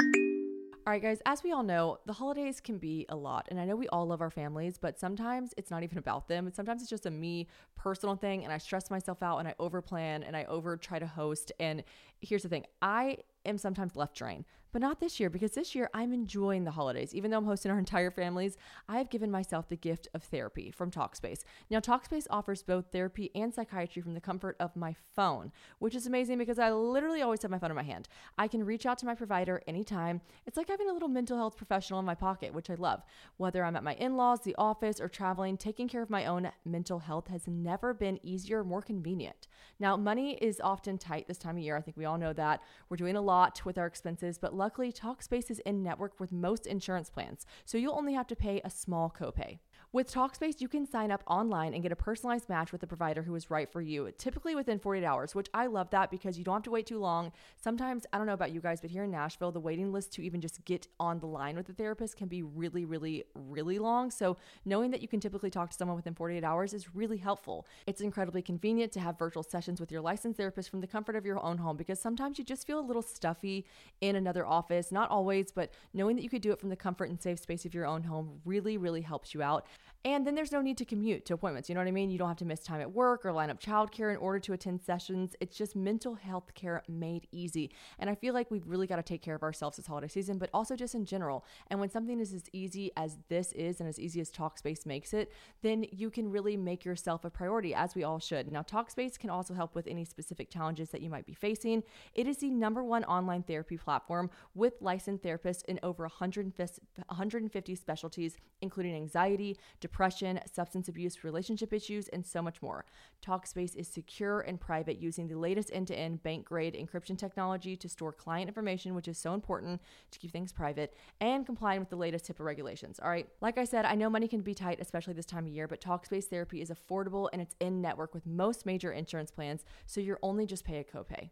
All right, guys, as we all know, the holidays can be a lot. And I know we all love our families, but sometimes it's not even about them. Sometimes it's just a me personal thing. And I stress myself out and I overplan and I over try to host. And here's the thing. I am sometimes left drained, but not this year, because this year I'm enjoying the holidays. Even though I'm hosting our entire families, I have given myself the gift of therapy from Talkspace. Now, Talkspace offers both therapy and psychiatry from the comfort of my phone, which is amazing because I literally always have my phone in my hand. I can reach out to my provider anytime. It's like having a little mental health professional in my pocket, which I love. Whether I'm at my in-laws, the office, or traveling, taking care of my own mental health has never been easier or more convenient. Now, money is often tight this time of year. I think we all know that. We're doing a lot with our expenses, but luckily, Talkspace is in network with most insurance plans, so you'll only have to pay a small copay. With Talkspace, you can sign up online and get a personalized match with a provider who is right for you, typically within forty-eight hours, which I love that because you don't have to wait too long. Sometimes, I don't know about you guys, but here in Nashville, the waiting list to even just get on the line with a therapist can be really, really, really long. So knowing that you can typically talk to someone within forty-eight hours is really helpful. It's incredibly convenient to have virtual sessions with your licensed therapist from the comfort of your own home, because sometimes you just feel a little stuffy in another office. Not always, but knowing that you could do it from the comfort and safe space of your own home really, really helps you out. And then there's no need to commute to appointments. You know what I mean? You don't have to miss time at work or line up childcare in order to attend sessions. It's just mental health care made easy. And I feel like we've really got to take care of ourselves this holiday season, but also just in general. And when something is as easy as this is and as easy as Talkspace makes it, then you can really make yourself a priority, as we all should. Now, Talkspace can also help with any specific challenges that you might be facing. It is the number one online therapy platform with licensed therapists in over one hundred fifty specialties, including anxiety, depression, substance abuse, relationship issues, and so much more. Talkspace is secure and private, using the latest end-to-end bank-grade encryption technology to store client information, which is so important to keep things private, and complying with the latest HIPAA regulations. All right. Like I said, I know money can be tight, especially this time of year, but Talkspace therapy is affordable and it's in network with most major insurance plans, so you're only just pay a copay.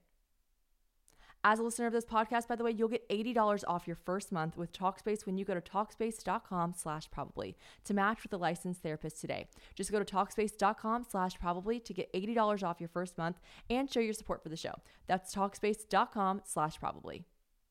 As a listener of this podcast, by the way, you'll get eighty dollars off your first month with Talkspace when you go to Talkspace.com slash probably to match with a licensed therapist today. Just go to Talkspace.com slash probably to get eighty dollars off your first month and show your support for the show. That's Talkspace.com slash probably.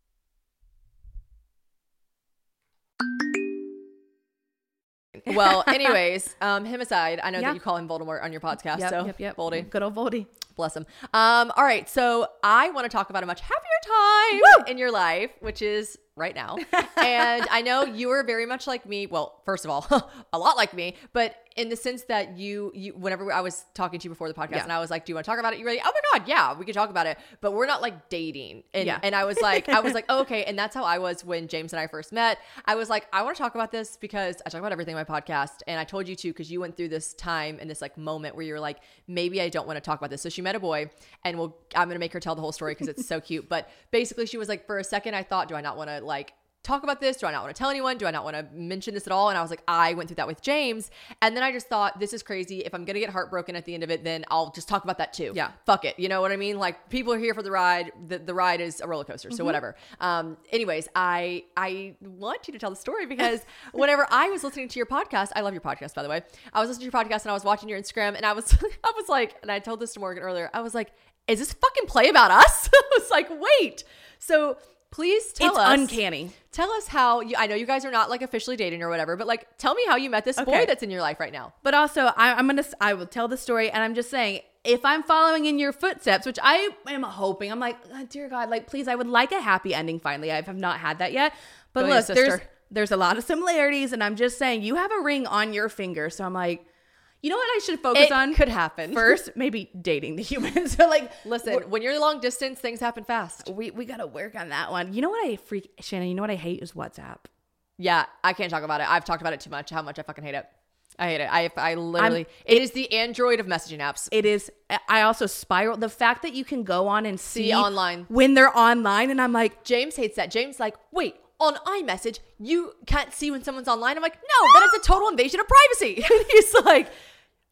Well, anyways, um, him aside, I know Yeah. that you call him Voldemort on your podcast, Yep, so yep, yep. Voldy. Good old Voldy. Bless him. Um, all right, so I want to talk about a much happier time in your life, which is right now. And I know you are very much like me. Well, first of all, a lot like me, but in the sense that you, you, whenever I was talking to you before the podcast, Yeah. and I was like, "Do you want to talk about it?" You were like, "Oh my god, yeah, we could talk about it." But we're not like dating. And Yeah. and I was like, I was like, oh, okay. And that's how I was when James and I first met. I was like, I want to talk about this because I talk about everything in my podcast, and I told you to because you went through this time and this like moment where you were like, maybe I don't want to talk about this. So she met a boy, and we'll, I'm gonna make her tell the whole story because it's so cute. But basically, she was like, for a second, I thought, do I not want to like talk about this? Do I not want to tell anyone? Do I not want to mention this at all? And I was like, I went through that with James. And then I just thought, this is crazy. If I'm going to get heartbroken at the end of it, then I'll just talk about that too. Yeah. Fuck it. You know what I mean? Like, people are here for the ride. The, the ride is a roller coaster. So whatever. Um, anyways, I, I want you to tell the story because whenever I was listening to your podcast, I love your podcast, by the way. I was listening to your podcast and I was watching your Instagram and I was, I was like, and I told this to Morgan earlier, I was like, is this fucking play about us? I was like, wait. So please tell It's us. uncanny. Tell us how you, I know you guys are not like officially dating or whatever, but like, tell me how you met this boy Okay. that's in your life right now. But also, I, I'm gonna, I will tell the story, and I'm just saying, if I'm following in your footsteps, which I am hoping, I'm like, oh, dear God, like, please, I would like a happy ending. Finally, I have not had that yet. But Go, yeah, look, there's sister. there's a lot of similarities, and I'm just saying, you have a ring on your finger, so I'm like, you know what I should focus It on? could happen. First, maybe dating the human. So like, Listen, when you're long distance, things happen fast. we we gotta work on that one. You know what I freak, Shannon? You know what I hate is WhatsApp. Yeah, I can't talk about it. I've talked about it too much, how much I fucking hate it. I hate it. I, I literally, it is the Android of messaging apps. It is. I also spiral. The fact that you can go on and see, See online. when they're online, and I'm like, James hates that. James like, wait, on iMessage, you can't see when someone's online. I'm like, no, that is a total invasion of privacy. And he's like,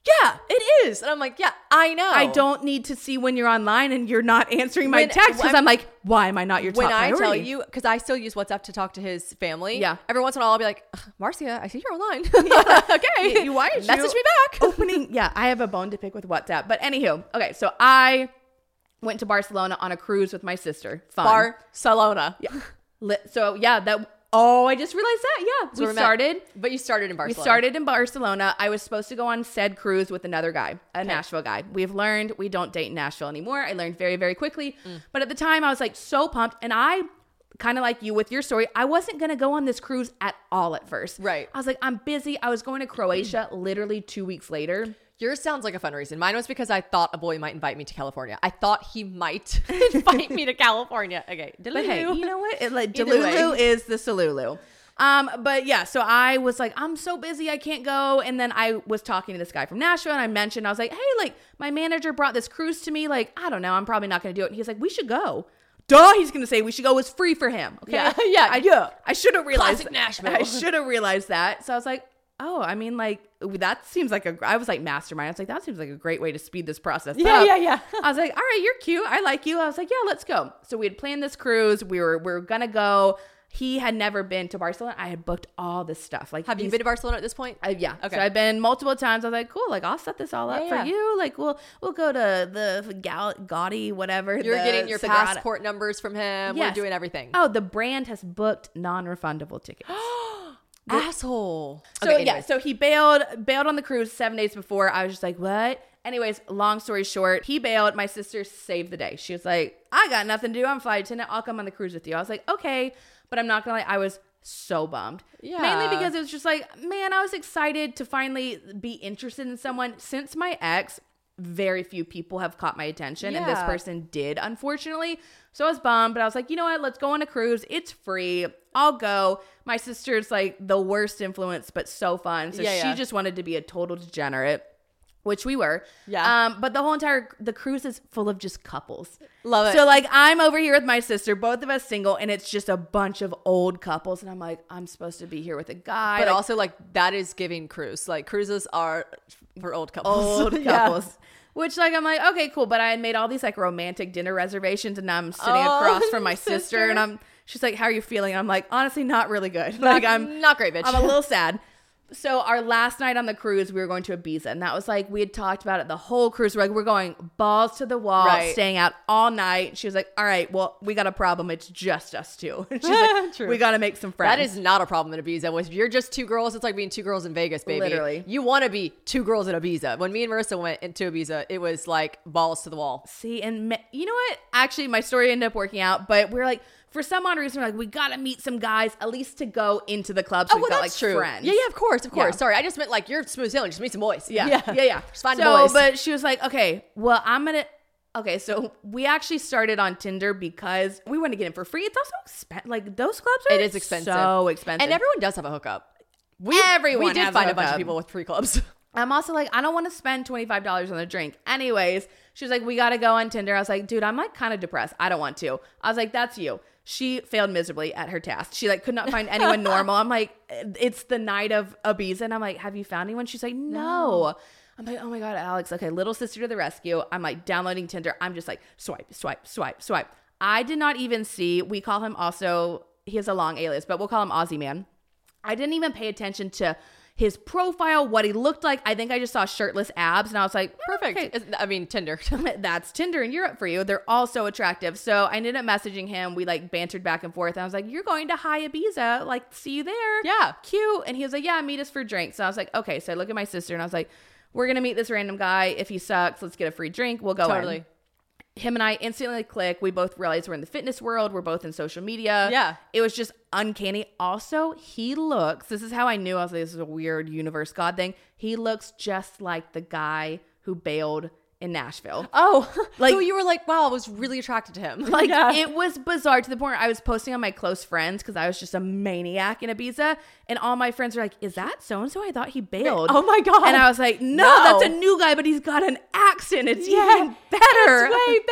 yeah, it is. And I'm like, yeah, I know. I don't need to see when you're online and you're not answering my When- text because when- I'm like, why am I not your top When I priority? tell you, because I still use WhatsApp to talk to his family. Yeah. Every once in a while, I'll be like, Marcia, I see you're online. okay. You- why aren't Message you me back. opening? Yeah, I have a bone to pick with WhatsApp. But anywho, okay, so I went to Barcelona on a cruise with my sister. Fun. Barcelona. Yeah. Li- So yeah, that. Oh, I just realized that. Yeah, So we we're met- started. But you started in We Barcelona. started in Barcelona. I was supposed to go on said cruise with another guy, a Nashville guy. We've learned we don't date in Nashville anymore. I learned very, very quickly. Mm. But at the time, I was like so pumped. And I, kind of like you with your story, I wasn't going to go on this cruise at all at first. Right. I was like, I'm busy. I was going to Croatia literally two weeks later. Yours sounds like a fun reason. Mine was because I thought a boy might invite me to California. I thought he might invite me to California. Okay. But hey, you know what? It, like, Either way. Delulu is the Salulu. Um, but yeah, so I was like, I'm so busy, I can't go. And then I was talking to this guy from Nashville and I mentioned, I was like, hey, like my manager brought this cruise to me. Like, I don't know, I'm probably not going to do it. And he's like, we should go. Duh, he's going to say we should go. It was free for him. Okay. Yeah, yeah, I, yeah. I should have realized. Classic Nashville. I should have realized that. So I was like, oh, I mean, like that seems like a, I was like mastermind. I was like, that seems like a great way to speed this process Yeah, up. yeah, yeah. I was like, all right, you're cute. I like you. I was like, yeah, let's go. So we had planned this cruise. We were, we were going to go. He had never been to Barcelona. I had booked all this stuff. Like, Have you these- been to Barcelona at this point? uh, yeah. Okay. So I've been multiple times. I was like, cool. Like, I'll set this all up Yeah, for yeah. you. Like, we'll we'll go to the Gal- Gaudi, whatever. You're the getting your Sagrada- passport numbers from him. Yes. We're doing everything. Oh, the brand has booked non-refundable tickets. Asshole. So Okay, yeah, anyways. so he bailed bailed on the cruise seven days before. I was just like, what? Anyways, long story short, he bailed. My sister saved the day. She was like, I got nothing to do. I'm flight attendant. I'll come on the cruise with you. I was like, okay, but I'm not gonna lie. I was so bummed. Yeah. Mainly because it was just like, man, I was excited to finally be interested in someone. Since my ex, very few people have caught my attention, and this Yeah. person did, unfortunately. So I was bummed, but I was like, you know what? Let's go on a cruise. It's free. I'll go. My sister's like the worst influence, but so fun. So Yeah, she yeah. just wanted to be a total degenerate, which we were. Yeah. Um, but the whole entire the cruise is full of just couples. Love it. So like I'm over here with my sister, both of us single, and it's just a bunch of old couples, and I'm like, I'm supposed to be here with a guy, But like, also, like, that is giving cruise. Like, cruises are for old couples. old Yeah. couples. Which like I'm like, okay, cool. But I had made all these like romantic dinner reservations, and now I'm sitting Oh, across from my sister, sister. and I'm she's like, how are you feeling? And I'm like, honestly, not really good. Like I'm Not great, bitch. I'm a little sad. So our last night on the cruise, we were going to Ibiza, and that was like we had talked about it the whole cruise. We're like, we're going balls to the wall, Right. staying out all night. She was like, all right, well, we got a problem. It's just us two. She's like, True. we got to make some friends. That is not a problem in Ibiza. If you're just two girls, it's like being two girls in Vegas, baby. Literally. You want to be two girls in Ibiza. When me and Marissa went into Ibiza, it was like balls to the wall. See, and ma- you know what? Actually, my story ended up working out, but we're like, for some odd reason, we're like, we gotta meet some guys at least to go into the club. So Oh, we well, got that's like true. friends. Yeah, yeah, of course, of course. Yeah. Sorry, I just meant like you're smooth sailing. Just meet some boys. Yeah, yeah, yeah. Just find so, boys. but she was like, okay, well, I'm gonna. Okay, so we actually started on Tinder because we want to get in for free. It's also expensive. Like those clubs are It is expensive. so expensive. And everyone does have a hookup. We, Everyone we did has a find a bunch of hookup. people with free clubs. I'm also like, I don't want to spend twenty-five dollars on a drink. Anyways, she was like, we got to go on Tinder. I was like, dude, I'm like kind of depressed. I don't want to. I was like, that's you. She failed miserably at her task. She like could not find anyone normal. I'm like, it's the night of Ibiza. And I'm like, have you found anyone? She's like, no. I'm like, oh my God, Alex. Okay, little sister to the rescue. I'm like downloading Tinder. I'm just like swipe, swipe, swipe, swipe. I did not even see, we call him also, he has a long alias, but we'll call him Aussie Man. I didn't even pay attention to his profile, what he looked like. I think I just saw shirtless abs, and I was like, Perfect. okay. It's- I mean, Tinder. That's Tinder in Europe for you. They're all so attractive. So I ended up messaging him. We like bantered back and forth. And I was like, you're going to High Ibiza. Like, see you there. Yeah. Cute. And he was like, yeah, meet us for drinks. So I was like, okay. So I look at my sister and I was like, we're going to meet this random guy. If he sucks, let's get a free drink. We'll go in. Totally. Him and I instantly click. We both realized we're in the fitness world. We're both in social media. Yeah. It was just uncanny. Also, he looks, this is how I knew I was like, this is a weird universe God thing. He looks just like the guy who bailed in Nashville. Oh, Like- so you were like, wow, I was really attracted to him. Like, it was bizarre to the point where I was posting on my close friends because I was just a maniac in Ibiza. And all my friends were like, is that so-and-so? I thought he bailed. Oh my God. And I was like, no, No. that's a new guy, but he's got an accent. It's Yeah. even better. It's way better.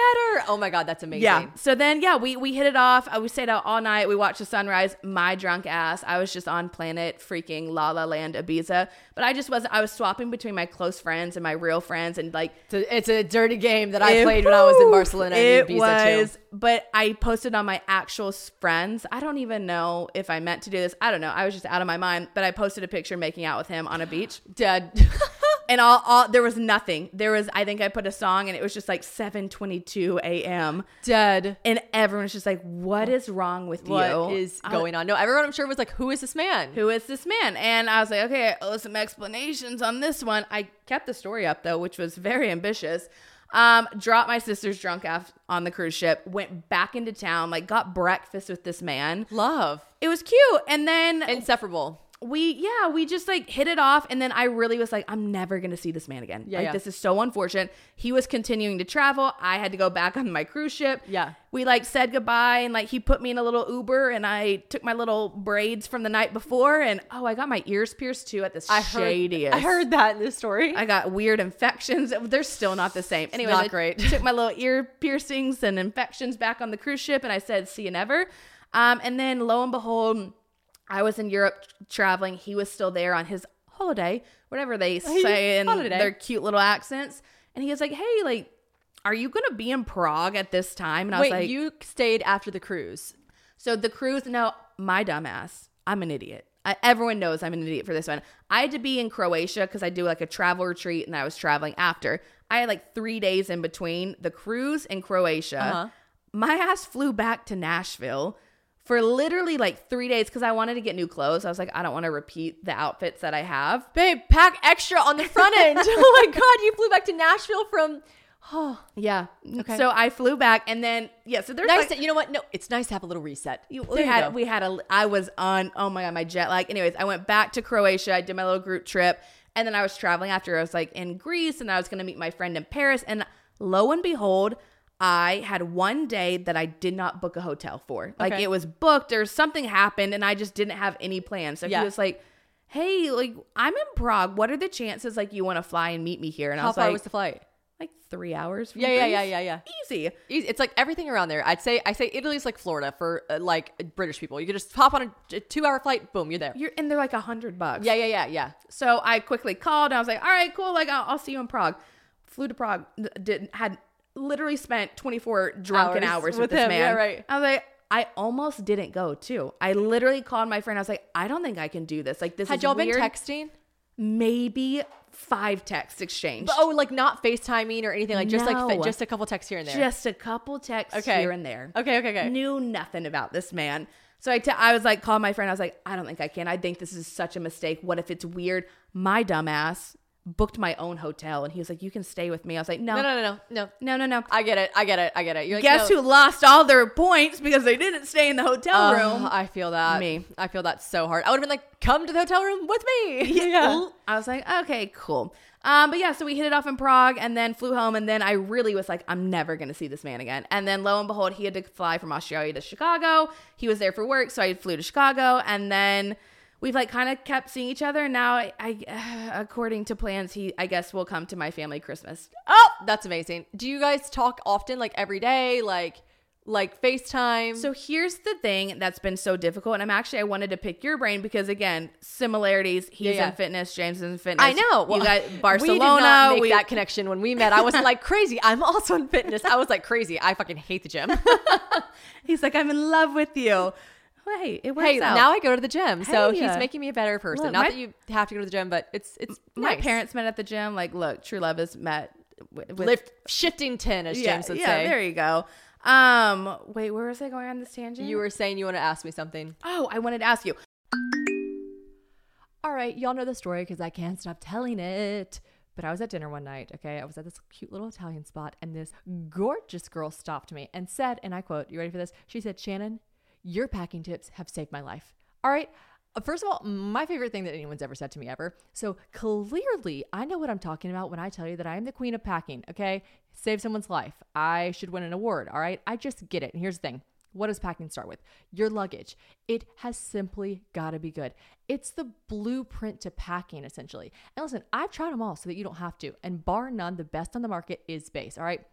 Oh my God, that's amazing. Yeah. So then, yeah, we we hit it off. Uh, We stayed out all night. We watched the sunrise. My drunk ass. I was just on planet freaking La La Land Ibiza. But I just wasn't. I was swapping between my close friends and my real friends, and like It's a, it's a dirty game that I it- played when I was in Barcelona and It Ibiza was. too. But I posted on my actual s- friends. I don't even know if I meant to do this. I don't know. I was just out of my mind. But I posted a picture making out with him on a beach. Dead. And all, all there was nothing. There was, I think I put a song and it was just like seven twenty-two a.m. Dead. And everyone was just like, what is wrong with you? What is I- going on? No, everyone I'm sure was like, who is this man? Who is this man? And I was like, okay, I owe some explanations on this one. I kept the story up though, which was very ambitious. Um, dropped my sister's drunk af- on the cruise ship, went back into town, like got breakfast with this man. Love. It was cute. And then Inseparable. we, yeah, we just like hit it off. And then I really was like, I'm never going to see this man again. Yeah, like yeah. this is so unfortunate. He was continuing to travel. I had to go back on my cruise ship. Yeah. We like said goodbye and like he put me in a little Uber and I took my little braids from the night before and oh, I got my ears pierced too at the I heard, shadiest. I heard that in this story. I got weird infections. They're still not the same. Anyway, not I great. took my little ear piercings and infections back on the cruise ship and I said, see you never. Um, and then lo and behold, I was in Europe traveling. He was still there on his holiday, whatever they say in holiday. their cute little accents. And he was like, hey, like, are you going to be in Prague at this time? And I Wait, was like, you stayed after the cruise. so the cruise, no, my dumbass. I'm an idiot. I, everyone knows I'm an idiot for this one. I had to be in Croatia because I do like a travel retreat and I was traveling after. I had like three days in between the cruise and Croatia. Uh-huh. My ass flew back to Nashville for literally like three days because I wanted to get new clothes. I was like, I don't want to repeat the outfits that I have. Babe, pack extra on the front end. Oh my God, you flew back to Nashville from... Oh, Yeah. Okay. So I flew back and then, yeah, so there's nice. like, to, you know what? No, it's nice to have a little reset. You, There we you had go. we had a I was on oh my God, my jet lag. Anyways, I went back to Croatia. I did my little group trip and then I was traveling after. I was like in Greece and I was gonna meet my friend in Paris. And lo and behold, I had one day that I did not book a hotel for. Like Okay. it was booked or something happened and I just didn't have any plans. So Yeah. he was like, hey, like I'm in Prague. What are the chances like you want to fly and meet me here? And I How was far like, was the flight? like three hours. From Yeah, yeah, Greece. yeah, yeah, yeah. Easy. Easy. It's like everything around there. I'd say I say Italy's like Florida for uh, like British people. You could just hop on a, a two-hour flight, boom, you're there. You're and they're like a hundred bucks. Yeah, yeah, yeah, yeah. So I quickly called and I was like, all right, cool. Like, I'll, I'll see you in Prague. Flew to Prague. Did, had literally spent twenty-four drunken Hours hours, with, with this him. man. Yeah, right. I was like, I almost didn't go too. I literally called my friend. I was like, I don't think I can do this. Like, this Had is y'all weird. been texting? Maybe five texts exchanged. But, oh, like not FaceTiming or anything. Like just like No. fa- just a couple texts here and there. Just a couple texts Okay. here and there. Okay, okay, okay. Knew nothing about this man. So I, t- I was like, called my friend. I was like, I don't think I can. I think this is such a mistake. What if it's weird? My dumbass booked my own hotel. And he was like, you can stay with me. I was like, no, No, no, no, no, no. no, no, no. I get it. I get it. I get it. You're like, Guess no. who lost all their points because they didn't stay in the hotel Oh, room? I feel that. Me. I feel that so hard. I would have been like, come to the hotel room with me. Yeah. I was like, okay, cool. Um, but yeah, so we hit it off in Prague and then flew home. And then I really was like, I'm never going to see this man again. And then lo and behold, he had to fly from Australia to Chicago. He was there for work. So I flew to Chicago. And then we've like kind of kept seeing each other. And now, I, I uh, according to plans, he, I guess, will come to my family Christmas. Oh, that's amazing. Do you guys talk often, like every day, like like FaceTime? So here's the thing that's been so difficult. And I'm actually, I wanted to pick your brain because again, similarities. He's Yeah, yeah. in fitness. James is in fitness. I know. You got Barcelona. We did not make we- that connection when we met. I was like crazy. I'm also in fitness. I was like crazy. I fucking hate the gym. He's like, I'm in love with you. Hey, it works Hey, out. now I go to the gym, so Hey, he's uh, making me a better person. look, Not my- that you have to go to the gym, but it's it's My nice. parents met at the gym. Like, look, true love is met with, with lift shifting tin, as yeah, James would yeah, say. there you go. Um, wait, where was I going on this tangent? You were saying you want to ask me something. Oh, I wanted to ask you. All right, y'all know the story because I can't stop telling it. But I was at dinner one night, okay? I was at this cute little Italian spot, and this gorgeous girl stopped me and said, and I quote, you ready for this? She said, Shannon, your packing tips have saved my life. All right. Uh, First of all, my favorite thing that anyone's ever said to me ever. So clearly, I know what I'm talking about when I tell you that I am the queen of packing, okay? Save someone's life. I should win an award, all right? I just get it. And here's the thing. What does packing start with? Your luggage. It has simply got to be good. It's the blueprint to packing, essentially. And listen, I've tried them all so that you don't have to. And bar none, the best on the market is Base, all right?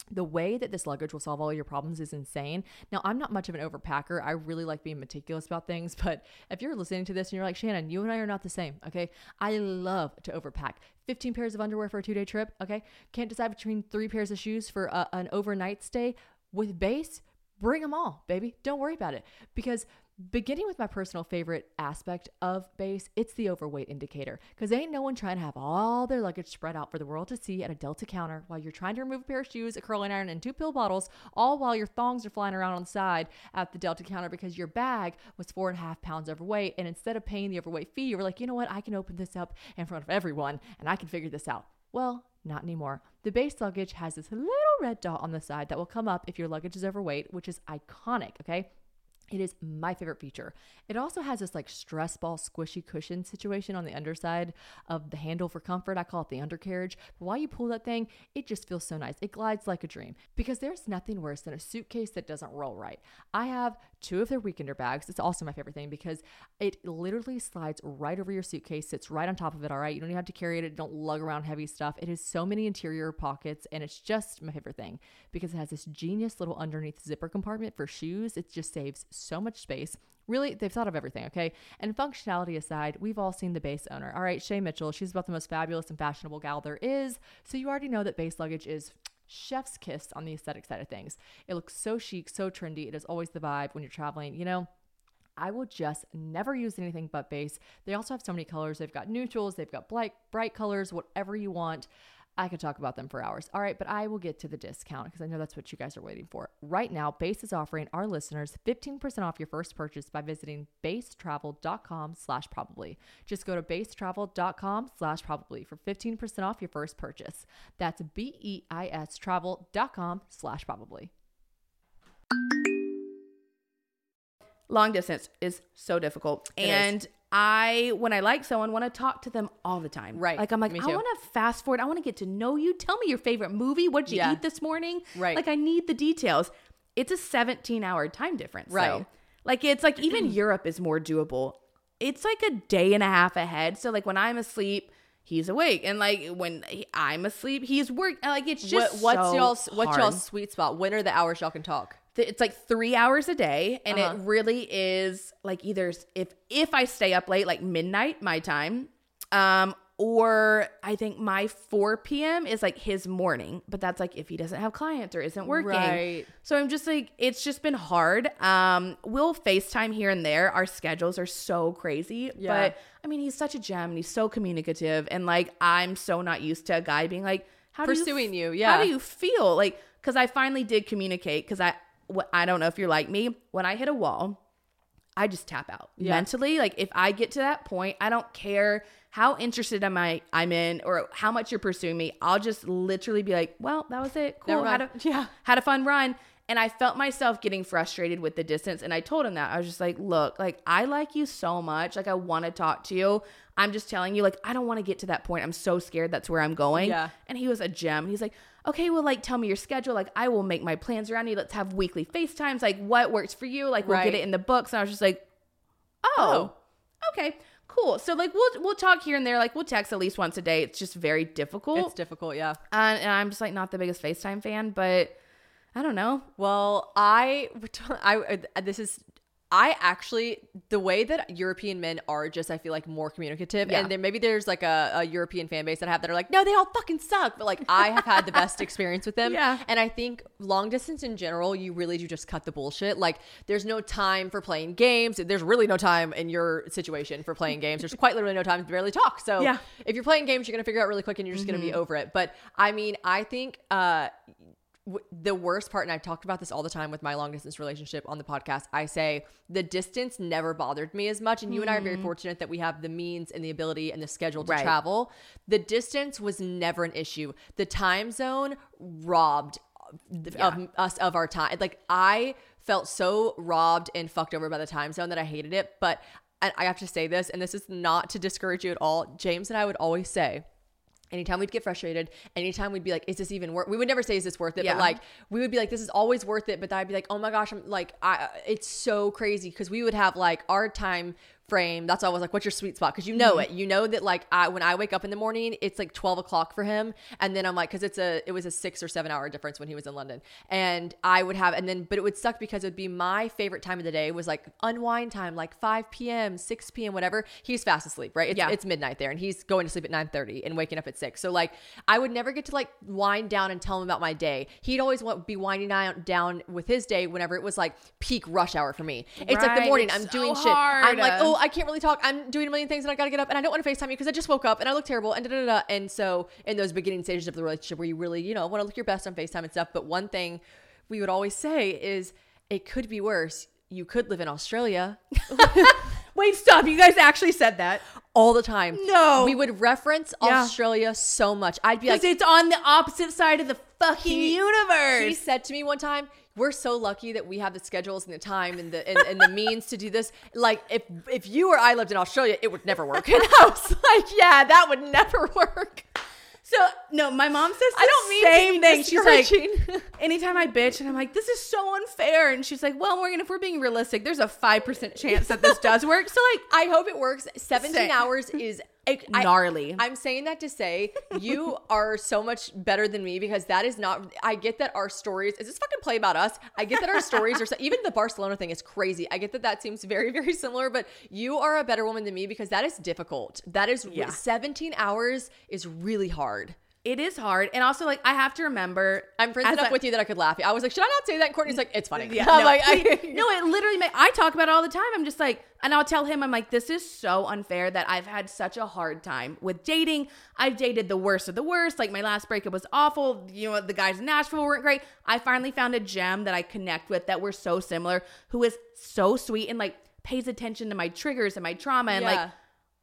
The way that this luggage will solve all your problems is insane. Now, I'm not much of an overpacker. I really like being meticulous about things, but if you're listening to this and you're like, Shannon, you and I are not the same, okay? I love to overpack. fifteen pairs of underwear for a two-day trip, okay? Can't decide between three pairs of shoes for a, an overnight stay. With Béis, bring them all, baby. Don't worry about it. Because beginning with my personal favorite aspect of Béis, it's the overweight indicator. Because ain't no one trying to have all their luggage spread out for the world to see at a Delta counter while you're trying to remove a pair of shoes, a curling iron, and two pill bottles, all while your thongs are flying around on the side at the Delta counter because your bag was four and a half pounds overweight. And instead of paying the overweight fee, you were like, you know what? I can open this up in front of everyone and I can figure this out. Well, not anymore. The Béis luggage has this little red dot on the side that will come up if your luggage is overweight, which is iconic, okay? It is my favorite feature. It also has this like stress ball squishy cushion situation on the underside of the handle for comfort. I call it the undercarriage. But while you pull that thing, it just feels so nice. It glides like a dream because there's nothing worse than a suitcase that doesn't roll right. I have two of their weekender bags. It's also my favorite thing because it literally slides right over your suitcase, sits right on top of it, all right? You don't even have to carry it. Don't lug around heavy stuff. It has so many interior pockets and it's just my favorite thing because it has this genius little underneath zipper compartment for shoes. It just saves so much space. Really, they've thought of everything, okay? And functionality aside, we've all seen the Béis owner. All right, Shay Mitchell, she's about the most fabulous and fashionable gal there is. So you already know that Béis luggage is chef's kiss on the aesthetic side of things. It looks so chic, so trendy. It is always the vibe when you're traveling. You know, I will just never use anything but Béis. They also have so many colors. They've got neutrals, they've got bright, bright colors, whatever you want. I could talk about them for hours. All right, but I will get to the discount because I know that's what you guys are waiting for. Right now, Béis is offering our listeners fifteen percent off your first purchase by visiting beistravel.com slash probably. Just go to beistravel.com slash probably for fifteen percent off your first purchase. That's B-E-I-S travel.com slash probably. Long distance is so difficult. It and is. I, when I like someone, want to talk to them all the time. Right. Like, I'm like, Me I too. want to fast forward. I want to get to know you. Tell me your favorite movie. What'd you Yeah. eat this morning? Right. Like, I need the details. It's a seventeen hour time difference. Right. So, like, it's like even Europe is more doable. It's like a day and a half ahead. So, like, when I'm asleep, he's awake. And, like, when he, I'm asleep, he's work. Like, it's just what, what's so y'all's what's hard. y'all's sweet spot? When are the hours y'all can talk? Th- It's like three hours a day, and Uh-huh. it really is like either s- if if I stay up late, like midnight my time, um, or I think my four p.m. is like his morning, but that's like if he doesn't have clients or isn't working. Right. So I'm just like, it's just been hard. Um, we'll FaceTime here and there. Our schedules are so crazy, Yeah. but I mean, he's such a gem and he's so communicative, and like I'm so not used to a guy being like, how do Pursuing you, you, f- yeah. How do you feel? Like, because I finally did communicate because I. What, I don't know if you're like me. When I hit a wall, I just tap out Yeah. mentally. Like if I get to that point, I don't care how interested am I I'm in or how much you're pursuing me. I'll just literally be like, well, that was it. Cool. Never Had mind. a, Yeah. had a fun run. And I felt myself getting frustrated with the distance. And I told him that. I was just like, look, like I like you so much. Like I want to talk to you. I'm just telling you, like, I don't want to get to that point. I'm so scared that's where I'm going. Yeah. And he was a gem. He's like, okay, well, like, tell me your schedule. Like, I will make my plans around you. Let's have weekly FaceTimes. Like, what works for you? Like, we'll Right. get it in the books. And I was just like, oh, okay, cool. So, like, we'll we'll talk here and there. Like, we'll text at least once a day. It's just very difficult. It's difficult, yeah. and, and I'm just, like, not the biggest FaceTime fan, but I don't know. Well, I, I, this is, I actually, the way that European men are just, I feel like more communicative. Yeah. And then maybe there's like a, a European fan base that I have that are like, no, they all fucking suck. But like, I have had the best experience with them. Yeah. And I think long distance in general, you really do just cut the bullshit. Like, there's no time for playing games. There's really no time in your situation for playing games. There's quite literally no time to barely talk. So Yeah. if you're playing games, you're going to figure out really quick and you're just going to be over it. But I mean, I think, uh, w- the worst part, and I've talked about this all the time with my long distance relationship on the podcast, I say the distance never bothered me as much. And you and I are very fortunate that we have the means and the ability and the schedule to Right. travel. The distance was never an issue. The time zone robbed th- of us of our time. Like, I felt so robbed and fucked over by the time zone that I hated it. But I, I have to say this, and this is not to discourage you at all. James and I would always say, anytime we'd get frustrated, anytime we'd be like, is this even worth, we would never say, is this worth it? Yeah. But like, we would be like, this is always worth it. But then I'd be like, oh my gosh, I'm like, I, it's so crazy. Cause we would have like our time frame. That's why I was like, what's your sweet spot? Because you know Mm-hmm. it. You know that like I when I wake up in the morning, it's like twelve o'clock for him. And then I'm like, because it's a it was a six or seven hour difference when he was in London. And I would have and then but it would suck because it would be my favorite time of the day was like unwind time, like five p.m., six p.m., whatever. He's fast asleep, right? It's, Yeah. it's midnight there and he's going to sleep at nine thirty and waking up at six. So like I would never get to like wind down and tell him about my day. He'd always want be winding down, down with his day whenever it was like peak rush hour for me. It's like the Right, morning, it's I'm so doing shit. I'm like, hard. oh, I can't really talk. I'm doing a million things and I got to get up and I don't want to FaceTime you because I just woke up and I look terrible and da da da. And so in those beginning stages of the relationship where you really, you know, want to look your best on FaceTime and stuff. But one thing we would always say is it could be worse. You could live in Australia Wait, stop. You guys actually said that. all the time. No. We would reference Yeah. Australia so much. I'd be Because like, it's on the opposite side of the fucking He- universe. He said to me one time, we're so lucky that we have the schedules and the time and the and, and the means to do this. Like if if you or I lived in Australia, it would never work. And I was like, yeah, that would never work. So no, my mom says the I don't mean same to be thing. She's like, discouraging. anytime I bitch and I'm like, this is so unfair, and she's like, well, Morgan, if we're being realistic, there's a five percent chance that this does work. So like, I hope it works. seventeen Same. hours is I- I- Gnarly. I'm saying that to say you are so much better than me because that is not. I get that our stories is this fucking play about us. I get that our stories are so, even the Barcelona thing is crazy. I get that that seems very very similar, but you are a better woman than me because that is difficult. That is Yeah. seventeen hours is really hard. it is hard, and also like I have to remember. I'm friends as enough I- with you that I could laugh. I was like, should I not say that? And Courtney's like, it's funny. Yeah, I'm no, like, I, no, it literally. ma- I talk about it all the time. I'm just like, and I'll tell him, I'm like, this is so unfair that I've had such a hard time with dating. I've dated the worst of the worst. Like my last breakup was awful. You know, the guys in Nashville weren't great. I finally found a gem that I connect with that we're so similar, who is so sweet and like pays attention to my triggers and my trauma and Yeah. like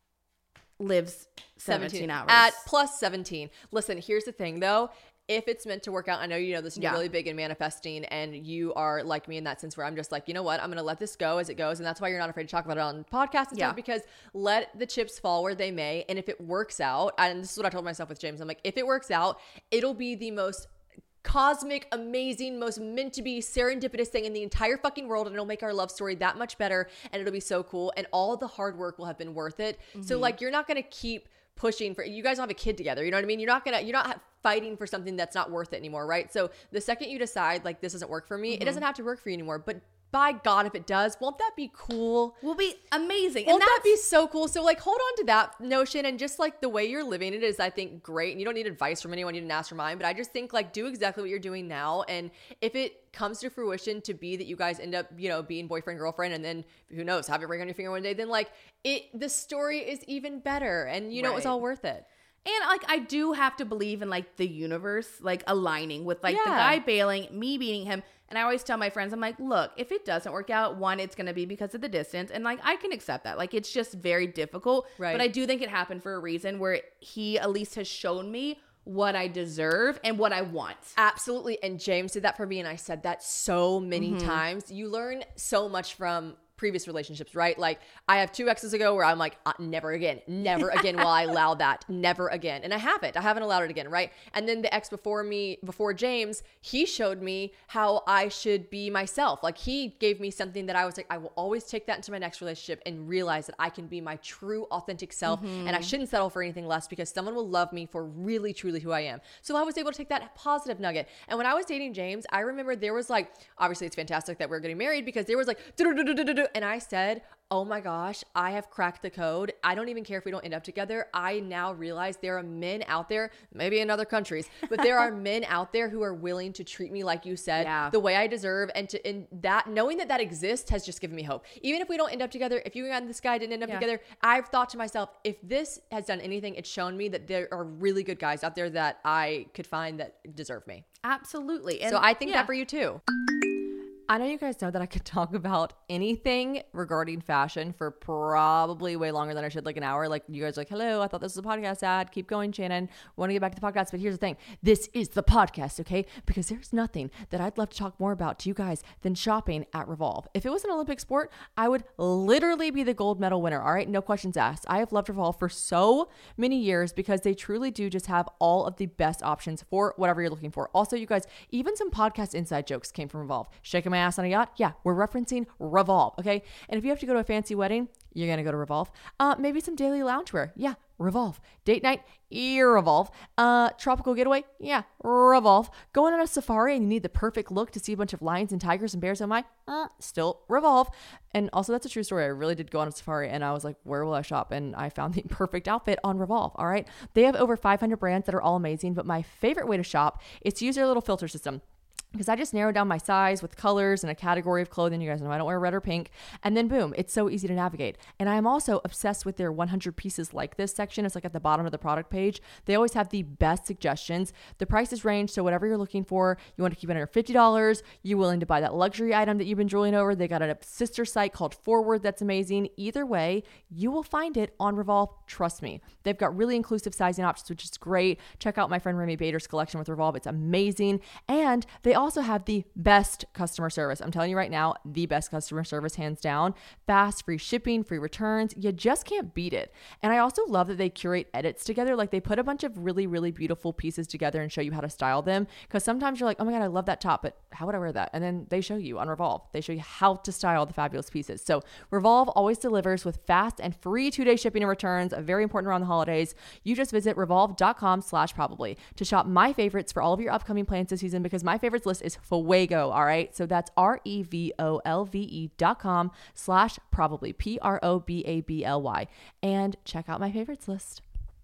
lives seventeen hours at plus seventeen. Listen, here's the thing though. If it's meant to work out, I know you know this and Yeah. you're really big in manifesting and you are like me in that sense where I'm just like, you know what, I'm going to let this go as it goes. And that's why you're not afraid to talk about it on podcasts and Yeah. stuff because let the chips fall where they may. And if it works out, and this is what I told myself with James, I'm like, if it works out, it'll be the most cosmic, amazing, most meant to be serendipitous thing in the entire fucking world, and it'll make our love story that much better, and it'll be so cool, and all the hard work will have been worth it. So like, you're not gonna keep pushing for, you guys don't have a kid together, you know what I mean? You're not gonna, you're not fighting for something that's not worth it anymore, right? So the second you decide like this doesn't work for me, it doesn't have to work for you anymore, but by God, if it does, won't that be cool? will be amazing. Won't and that that's be so cool? So like, hold on to that notion, and just like the way you're living it is, I think, great. And you don't need advice from anyone. You didn't ask for mine, but I just think like do exactly what you're doing now. And if it comes to fruition to be that you guys end up, you know, being boyfriend girlfriend, and then who knows, have it ring on your finger one day, then like it, the story is even better, and you know it was Right. all worth it. And like I do have to believe in like the universe like aligning with like the Yeah. guy bailing, me beating him. And I always tell my friends, I'm like, look, if it doesn't work out, one, it's gonna be because of the distance. And like I can accept that. Like it's just very difficult. Right. But I do think it happened for a reason where he at least has shown me what I deserve and what I want. Absolutely. And James did that for me, and I said that so many Mm-hmm. times. You learn so much from previous relationships, right? Like I have two exes ago where I'm like, uh, never again, never again will I allow that, never again. And I haven't, I haven't allowed it again, right? And then the ex before me, before James, he showed me how I should be myself. Like he gave me something that I was like, I will always take that into my next relationship and realize that I can be my true authentic self, and I shouldn't settle for anything less because someone will love me for really, truly who I am. So I was able to take that positive nugget. And when I was dating James, I remember there was like, obviously it's fantastic that we're getting married because there was like, "Do-do-do-do-do-do," and I said, oh my gosh, I have cracked the code. I don't even care if we don't end up together. I now realize there are men out there, maybe in other countries, but there are men out there who are willing to treat me like you said, Yeah. the way I deserve. And to and that knowing that that exists has just given me hope. Even if we don't end up together, if you and this guy didn't end up Yeah. together, I've thought to myself, if this has done anything, it's shown me that there are really good guys out there that I could find that deserve me. Absolutely. And So I think yeah. that for you too. I know you guys know that I could talk about anything regarding fashion for probably way longer than I should, like an hour. Like you guys are like, hello, I thought this was a podcast ad. Keep going, Shannon. Want to get back to the podcast. But here's the thing. This is the podcast, okay? Because there's nothing that I'd love to talk more about to you guys than shopping at Revolve. If it was an Olympic sport, I would literally be the gold medal winner, all right? No questions asked. I have loved Revolve for so many years because they truly do just have all of the best options for whatever you're looking for. Also, you guys, even some podcast inside jokes came from Revolve. Shake 'em my ass on a yacht? Yeah, we're referencing Revolve, okay? And if you have to go to a fancy wedding, you're going to go to Revolve. Uh, maybe some daily loungewear. Yeah, Revolve. Date night, yeah, Revolve. Uh, tropical getaway, yeah, Revolve. Going on a safari and you need the perfect look to see a bunch of lions and tigers and bears. Oh my, uh, still Revolve. And also, that's a true story. I really did go on a safari and I was like, where will I shop? And I found the perfect outfit on Revolve. All right. They have over five hundred brands that are all amazing, but my favorite way to shop is to use their little filter system. Because I just narrow down my size with colors and a category of clothing. You guys know I don't wear red or pink. And then boom, it's so easy to navigate. And I am also obsessed with their one hundred pieces like this section. It's like at the bottom of the product page. They always have the best suggestions. The prices range, so whatever you're looking for, you want to keep it under fifty dollars. You're willing to buy that luxury item that you've been drooling over. They got a sister site called Forward that's amazing. Either way, you will find it on Revolve. Trust me. They've got really inclusive sizing options, which is great. Check out my friend Remy Bader's collection with Revolve. It's amazing. And they also have the best customer service. I'm telling you right now, the best customer service, hands down. Fast, free shipping, free returns. You just can't beat it. And I also love that they curate edits together. Like they put a bunch of really, really beautiful pieces together and show you how to style them. Because sometimes you're like, oh my God, I love that top, but how would I wear that? And then they show you on Revolve. They show you how to style the fabulous pieces. So Revolve always delivers with fast and free two-day shipping and returns. Very important around the holidays. You just visit revolve.com slash probably to shop my favorites for all of your upcoming plans this season, because my favorites list is Fuego. All right. So that's R-E-V-O-L-V-E dot com slash probably, P R O B A B L Y. And check out my favorites list.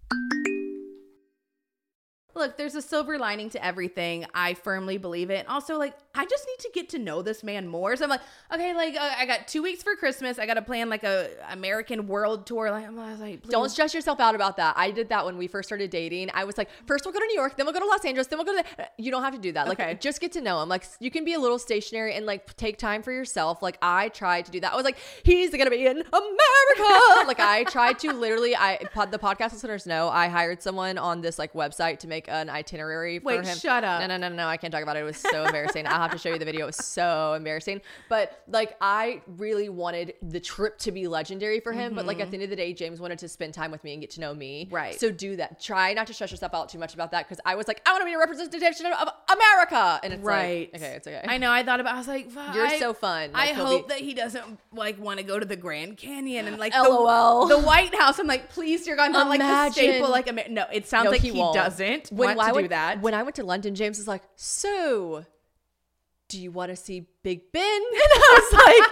Look, there's a silver lining to everything. I firmly believe it. Also, like, I just need to get to know this man more. So I'm like, okay, like, uh, I got two weeks for Christmas. I got to plan like a American world tour. Like, I'm like, please. Don't stress yourself out about that. I did that when we first started dating. I was like, first we'll go to New York, then we'll go to Los Angeles, then we'll go to the... You don't have to do that. Like, okay. Just get to know him. Like, you can be a little stationary and like take time for yourself. Like, I tried to do that. I was like, he's going to be in America. Like, I tried to literally, I the podcast listeners know, I hired someone on this like website to make an itinerary for Wait, him. shut up. No, no, no, no, no. I can't talk about it. It was so embarrassing. I'll have to show you the video. It was so embarrassing. But like, I really wanted the trip to be legendary for him. Mm-hmm. But like at the end of the day, James wanted to spend time with me and get to know me. Right. So do that. Try not to stress yourself out too much about that, because I was like, I want to be a representation of America. And it's right. like, okay, it's okay. I know. I thought about, I was like, You're I, so fun. I Like, he'll hope be- that he doesn't like want to go to the Grand Canyon and like LOL. The, the White House. I'm like, please, dear God, not like the Imagine. staple. Like, Amer- no, it sounds No, like he he, won't. doesn't When want I to went, do that. When I went to London, James was like, so do you want to see Big Ben? And I was like,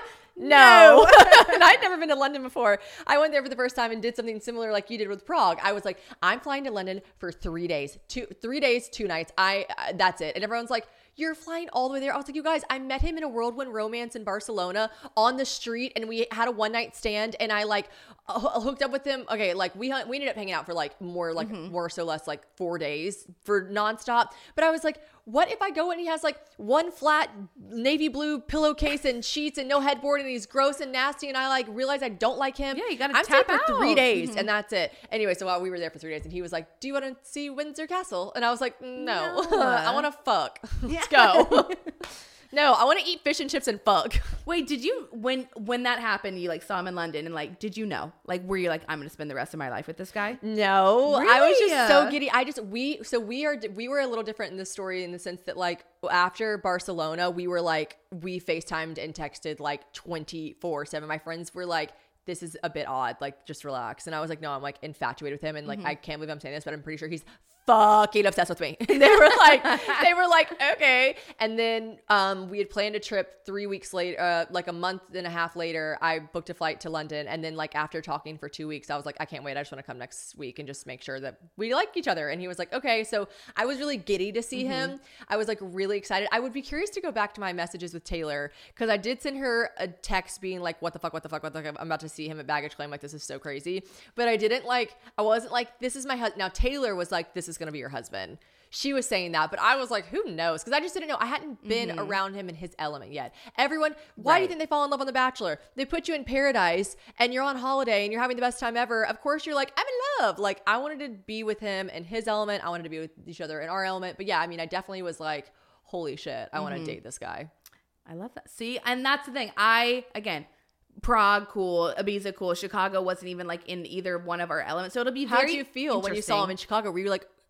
no. And I'd never been to London before. I went there for the first time and did something similar like you did with Prague. I was like, I'm flying to London for three days, two, three days, two nights. I, uh, that's it. And everyone's like, you're flying all the way there. I was like, you guys, I met him in a whirlwind romance in Barcelona on the street, and we had a one night stand, and I like h- hooked up with him. Okay, like we we ended up hanging out for like more like mm-hmm. more so less like four days for nonstop. But I was like, what if I go and he has like one flat navy blue pillowcase and sheets and no headboard, and he's gross and nasty, and I like realize I don't like him. Yeah, you gotta I'm tap staying for out. three days, Mm-hmm. and that's it. Anyway, so while we were there for three days, and he was like, "Do you want to see Windsor Castle?" And I was like, "No, No. I want to fuck." Yeah. Let's go. No, I want to eat fish and chips and fuck. Wait, did you when when that happened? You like saw him in London, and like, did you know? Like, were you like, I'm gonna spend the rest of my life with this guy? No, I was Really? just so giddy. I just we so we are we were a little different in this story in the sense that like after Barcelona, we were like we FaceTimed and texted like twenty-four seven. My friends were like, this is a bit odd, like just relax. And I was like, no, I'm like infatuated with him, and like mm-hmm. I can't believe I'm saying this, but I'm pretty sure he's fucking obsessed with me. And they were like, they were like, okay. And then um, we had planned a trip three weeks later, uh, like a month and a half later, I booked a flight to London. And then like after talking for two weeks, I was like, I can't wait. I just want to come next week and just make sure that we like each other. And he was like, okay. So I was really giddy to see mm-hmm. him. I was like really excited. I would be curious to go back to my messages with Taylor, because I did send her a text being like, what the fuck, what the fuck, what the fuck. I'm about to see him at baggage claim. Like, this is so crazy. But I didn't like, I wasn't like, this is my husband. Now Taylor was like, this is going to be your husband. She was saying that, but I was like, who knows? Because I just didn't know. I hadn't been mm-hmm. around him in his element yet. Everyone, why right. do you think they fall in love on The Bachelor? They put you in paradise and you're on holiday and you're having the best time ever. Of course, you're like, I'm in love. Like, I wanted to be with him in his element. I wanted to be with each other in our element. But yeah, I mean, I definitely was like, holy shit, I mm-hmm. want to date this guy. I love that. See, and that's the thing. I, again, Prague, cool. Ibiza, cool. Chicago wasn't even like in either one of our elements. So it'll be very How did you feel when you saw him in Chicago? Were you like,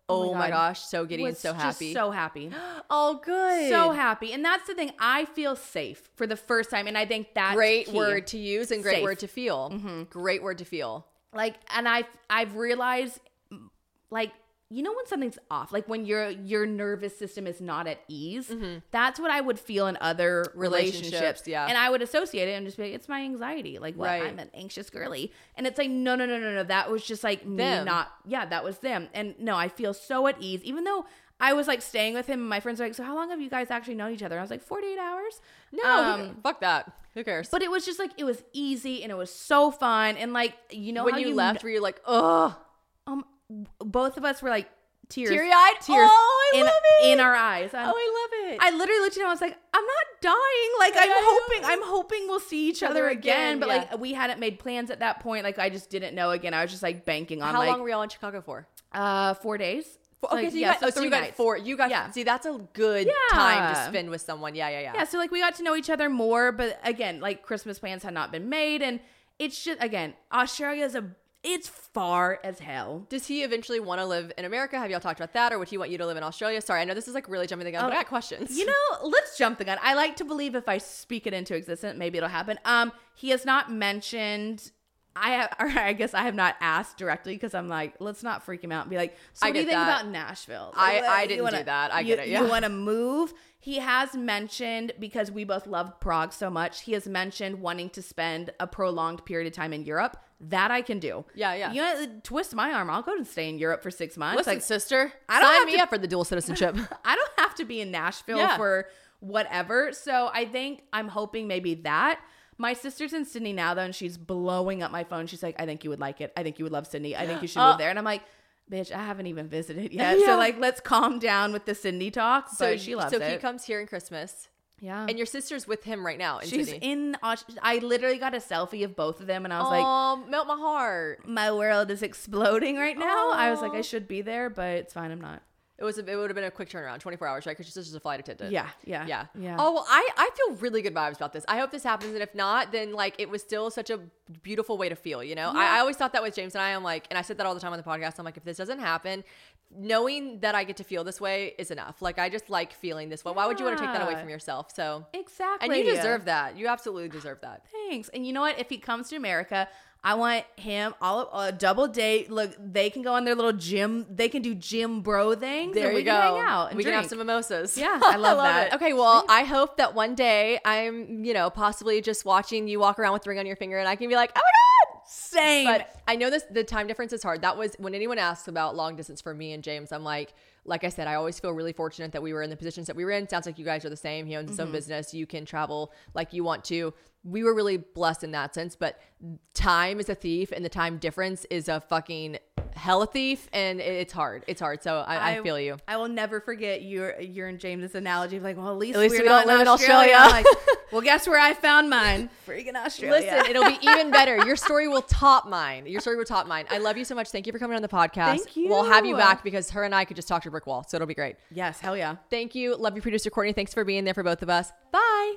Oh, my my God. gosh, so giddy and Was so just happy. so happy. Oh, good. So happy. And that's the thing. I feel safe for the first time. And I think that's Great key. word to use and great Safe. word to feel. Great word to feel. Like, and I've, I've realized, like, you know when something's off, like when your your nervous system is not at ease, that's what I would feel in other relationships. Relationships, yeah. And I would associate it and just be like, it's my anxiety. Like, what? Right. I'm an anxious girly. And it's like, no, no, no, no, no. That was just like me Them. not, yeah, that was them. And no, I feel so at ease, even though I was like staying with him and my friends were like, so how long have you guys actually known each other? And I was like, forty-eight hours. No, Um, fuck that. Who cares? But it was just like, it was easy and it was so fun. And like, you know, when how you, you left, were you like, ugh, um, both of us were like, tears, teary-eyed? tears Oh, I in, love it. in our eyes. Oh, I'm- I love it. I literally looked at him. I was like, I'm not dying. Like, Yeah, I'm I know. hoping, I'm hoping we'll see each other Other again. again, But yeah. like, we hadn't made plans at that point. Like, I just didn't know again. I was just like banking on How like, long were y'all in Chicago for? uh, four days. Okay, Like, so you yeah, got, so oh, so three you got nights. four. You got Yeah. see, that's a good Yeah. time to spend with someone. Yeah, yeah, yeah. Yeah, so like we got to know each other more, but again, like Christmas plans had not been made, and it's just again, Australia is a it's far as hell. Does he eventually want to live in America? Have y'all talked about that, or would he want you to live in Australia? Sorry, I know this is like really jumping the gun, but I got questions. You know, let's jump the gun. I like to believe if I speak it into existence, maybe it'll happen. Um, he has not mentioned. I have, or I guess I have not asked directly because I'm like, let's not freak him out and be like, so I what do you get think that. about Nashville? I- Like, I you didn't wanna- do that. I you, get it, yeah. You want to move? He has mentioned, because we both love Prague so much, he has mentioned wanting to spend a prolonged period of time in Europe. That I can do. Yeah, yeah. You know, twist my arm. I'll go and stay in Europe for six months. Listen, like, sister, I don't sign have me to- up for the dual citizenship. I don't have to be in Nashville Yeah. for whatever. So I think I'm hoping maybe that. My sister's in Sydney now, though, and she's blowing up my phone. She's like, I think you would like it. I think you would love Sydney. I think you should Uh, move there. And I'm like, bitch, I haven't even visited yet. Yeah. So, like, let's calm down with the Sydney talk. so But she loves so it. he comes here in Christmas, yeah. and your sister's with him right now in She's Sydney. in, Aus- I literally got a selfie of both of them, and I was like, Oh, melt my heart. my world is exploding right now. I was like, Aw. I should be there, but it's fine. I'm not. It was. A, it would have been a quick turnaround, twenty-four hours, right? Because your sister's a flight attendant. Yeah, yeah, Yeah. yeah. Oh, well, I, I feel really good vibes about this. I hope this happens. And if not, then like it was still such a beautiful way to feel, you know? I, I always thought that with James and I, I'm like, and I said that all the time on the podcast. I'm like, if this doesn't happen, knowing that I get to feel this way is enough. Like, I just like feeling this way. Why would you want to take that away Yeah. from yourself? So, Exactly. and you deserve that. You absolutely deserve that. Thanks. And you know what? If he comes to America, I want him all a double date. Look, they can go on their little gym. They can do gym bro things. There and you we go. can hang out. And we can have drink. some mimosas. Yeah, I love that. it. Okay, well, I hope that one day I'm, you know, possibly just watching you walk around with a ring on your finger and I can be like, oh my God. Same. But I know this, the time difference is hard. That was when anyone asks about long distance for me and James, I'm like, like I said, I always feel really fortunate that we were in the positions that we were in. Sounds like you guys are the same. He owns his own business. You can travel like you want to. We were really blessed in that sense, but time is a thief and the time difference is a fucking hell thief, and it's hard. It's hard. So I, I, feel you. I will never forget your your and James's analogy of like, well, at least, At least we're we not don't live in Australia. Australia. I'm like, well, guess where I found mine? Freaking Australia. Listen, it'll be even better. Your story will top mine. Your story will top mine. I love you so much. Thank you for coming on the podcast. Thank you. We'll have you back because her and I could just talk to a brick wall. So it'll be great. Yes, hell yeah. Thank you. Love you, producer Courtney. Thanks for being there for both of us. Bye.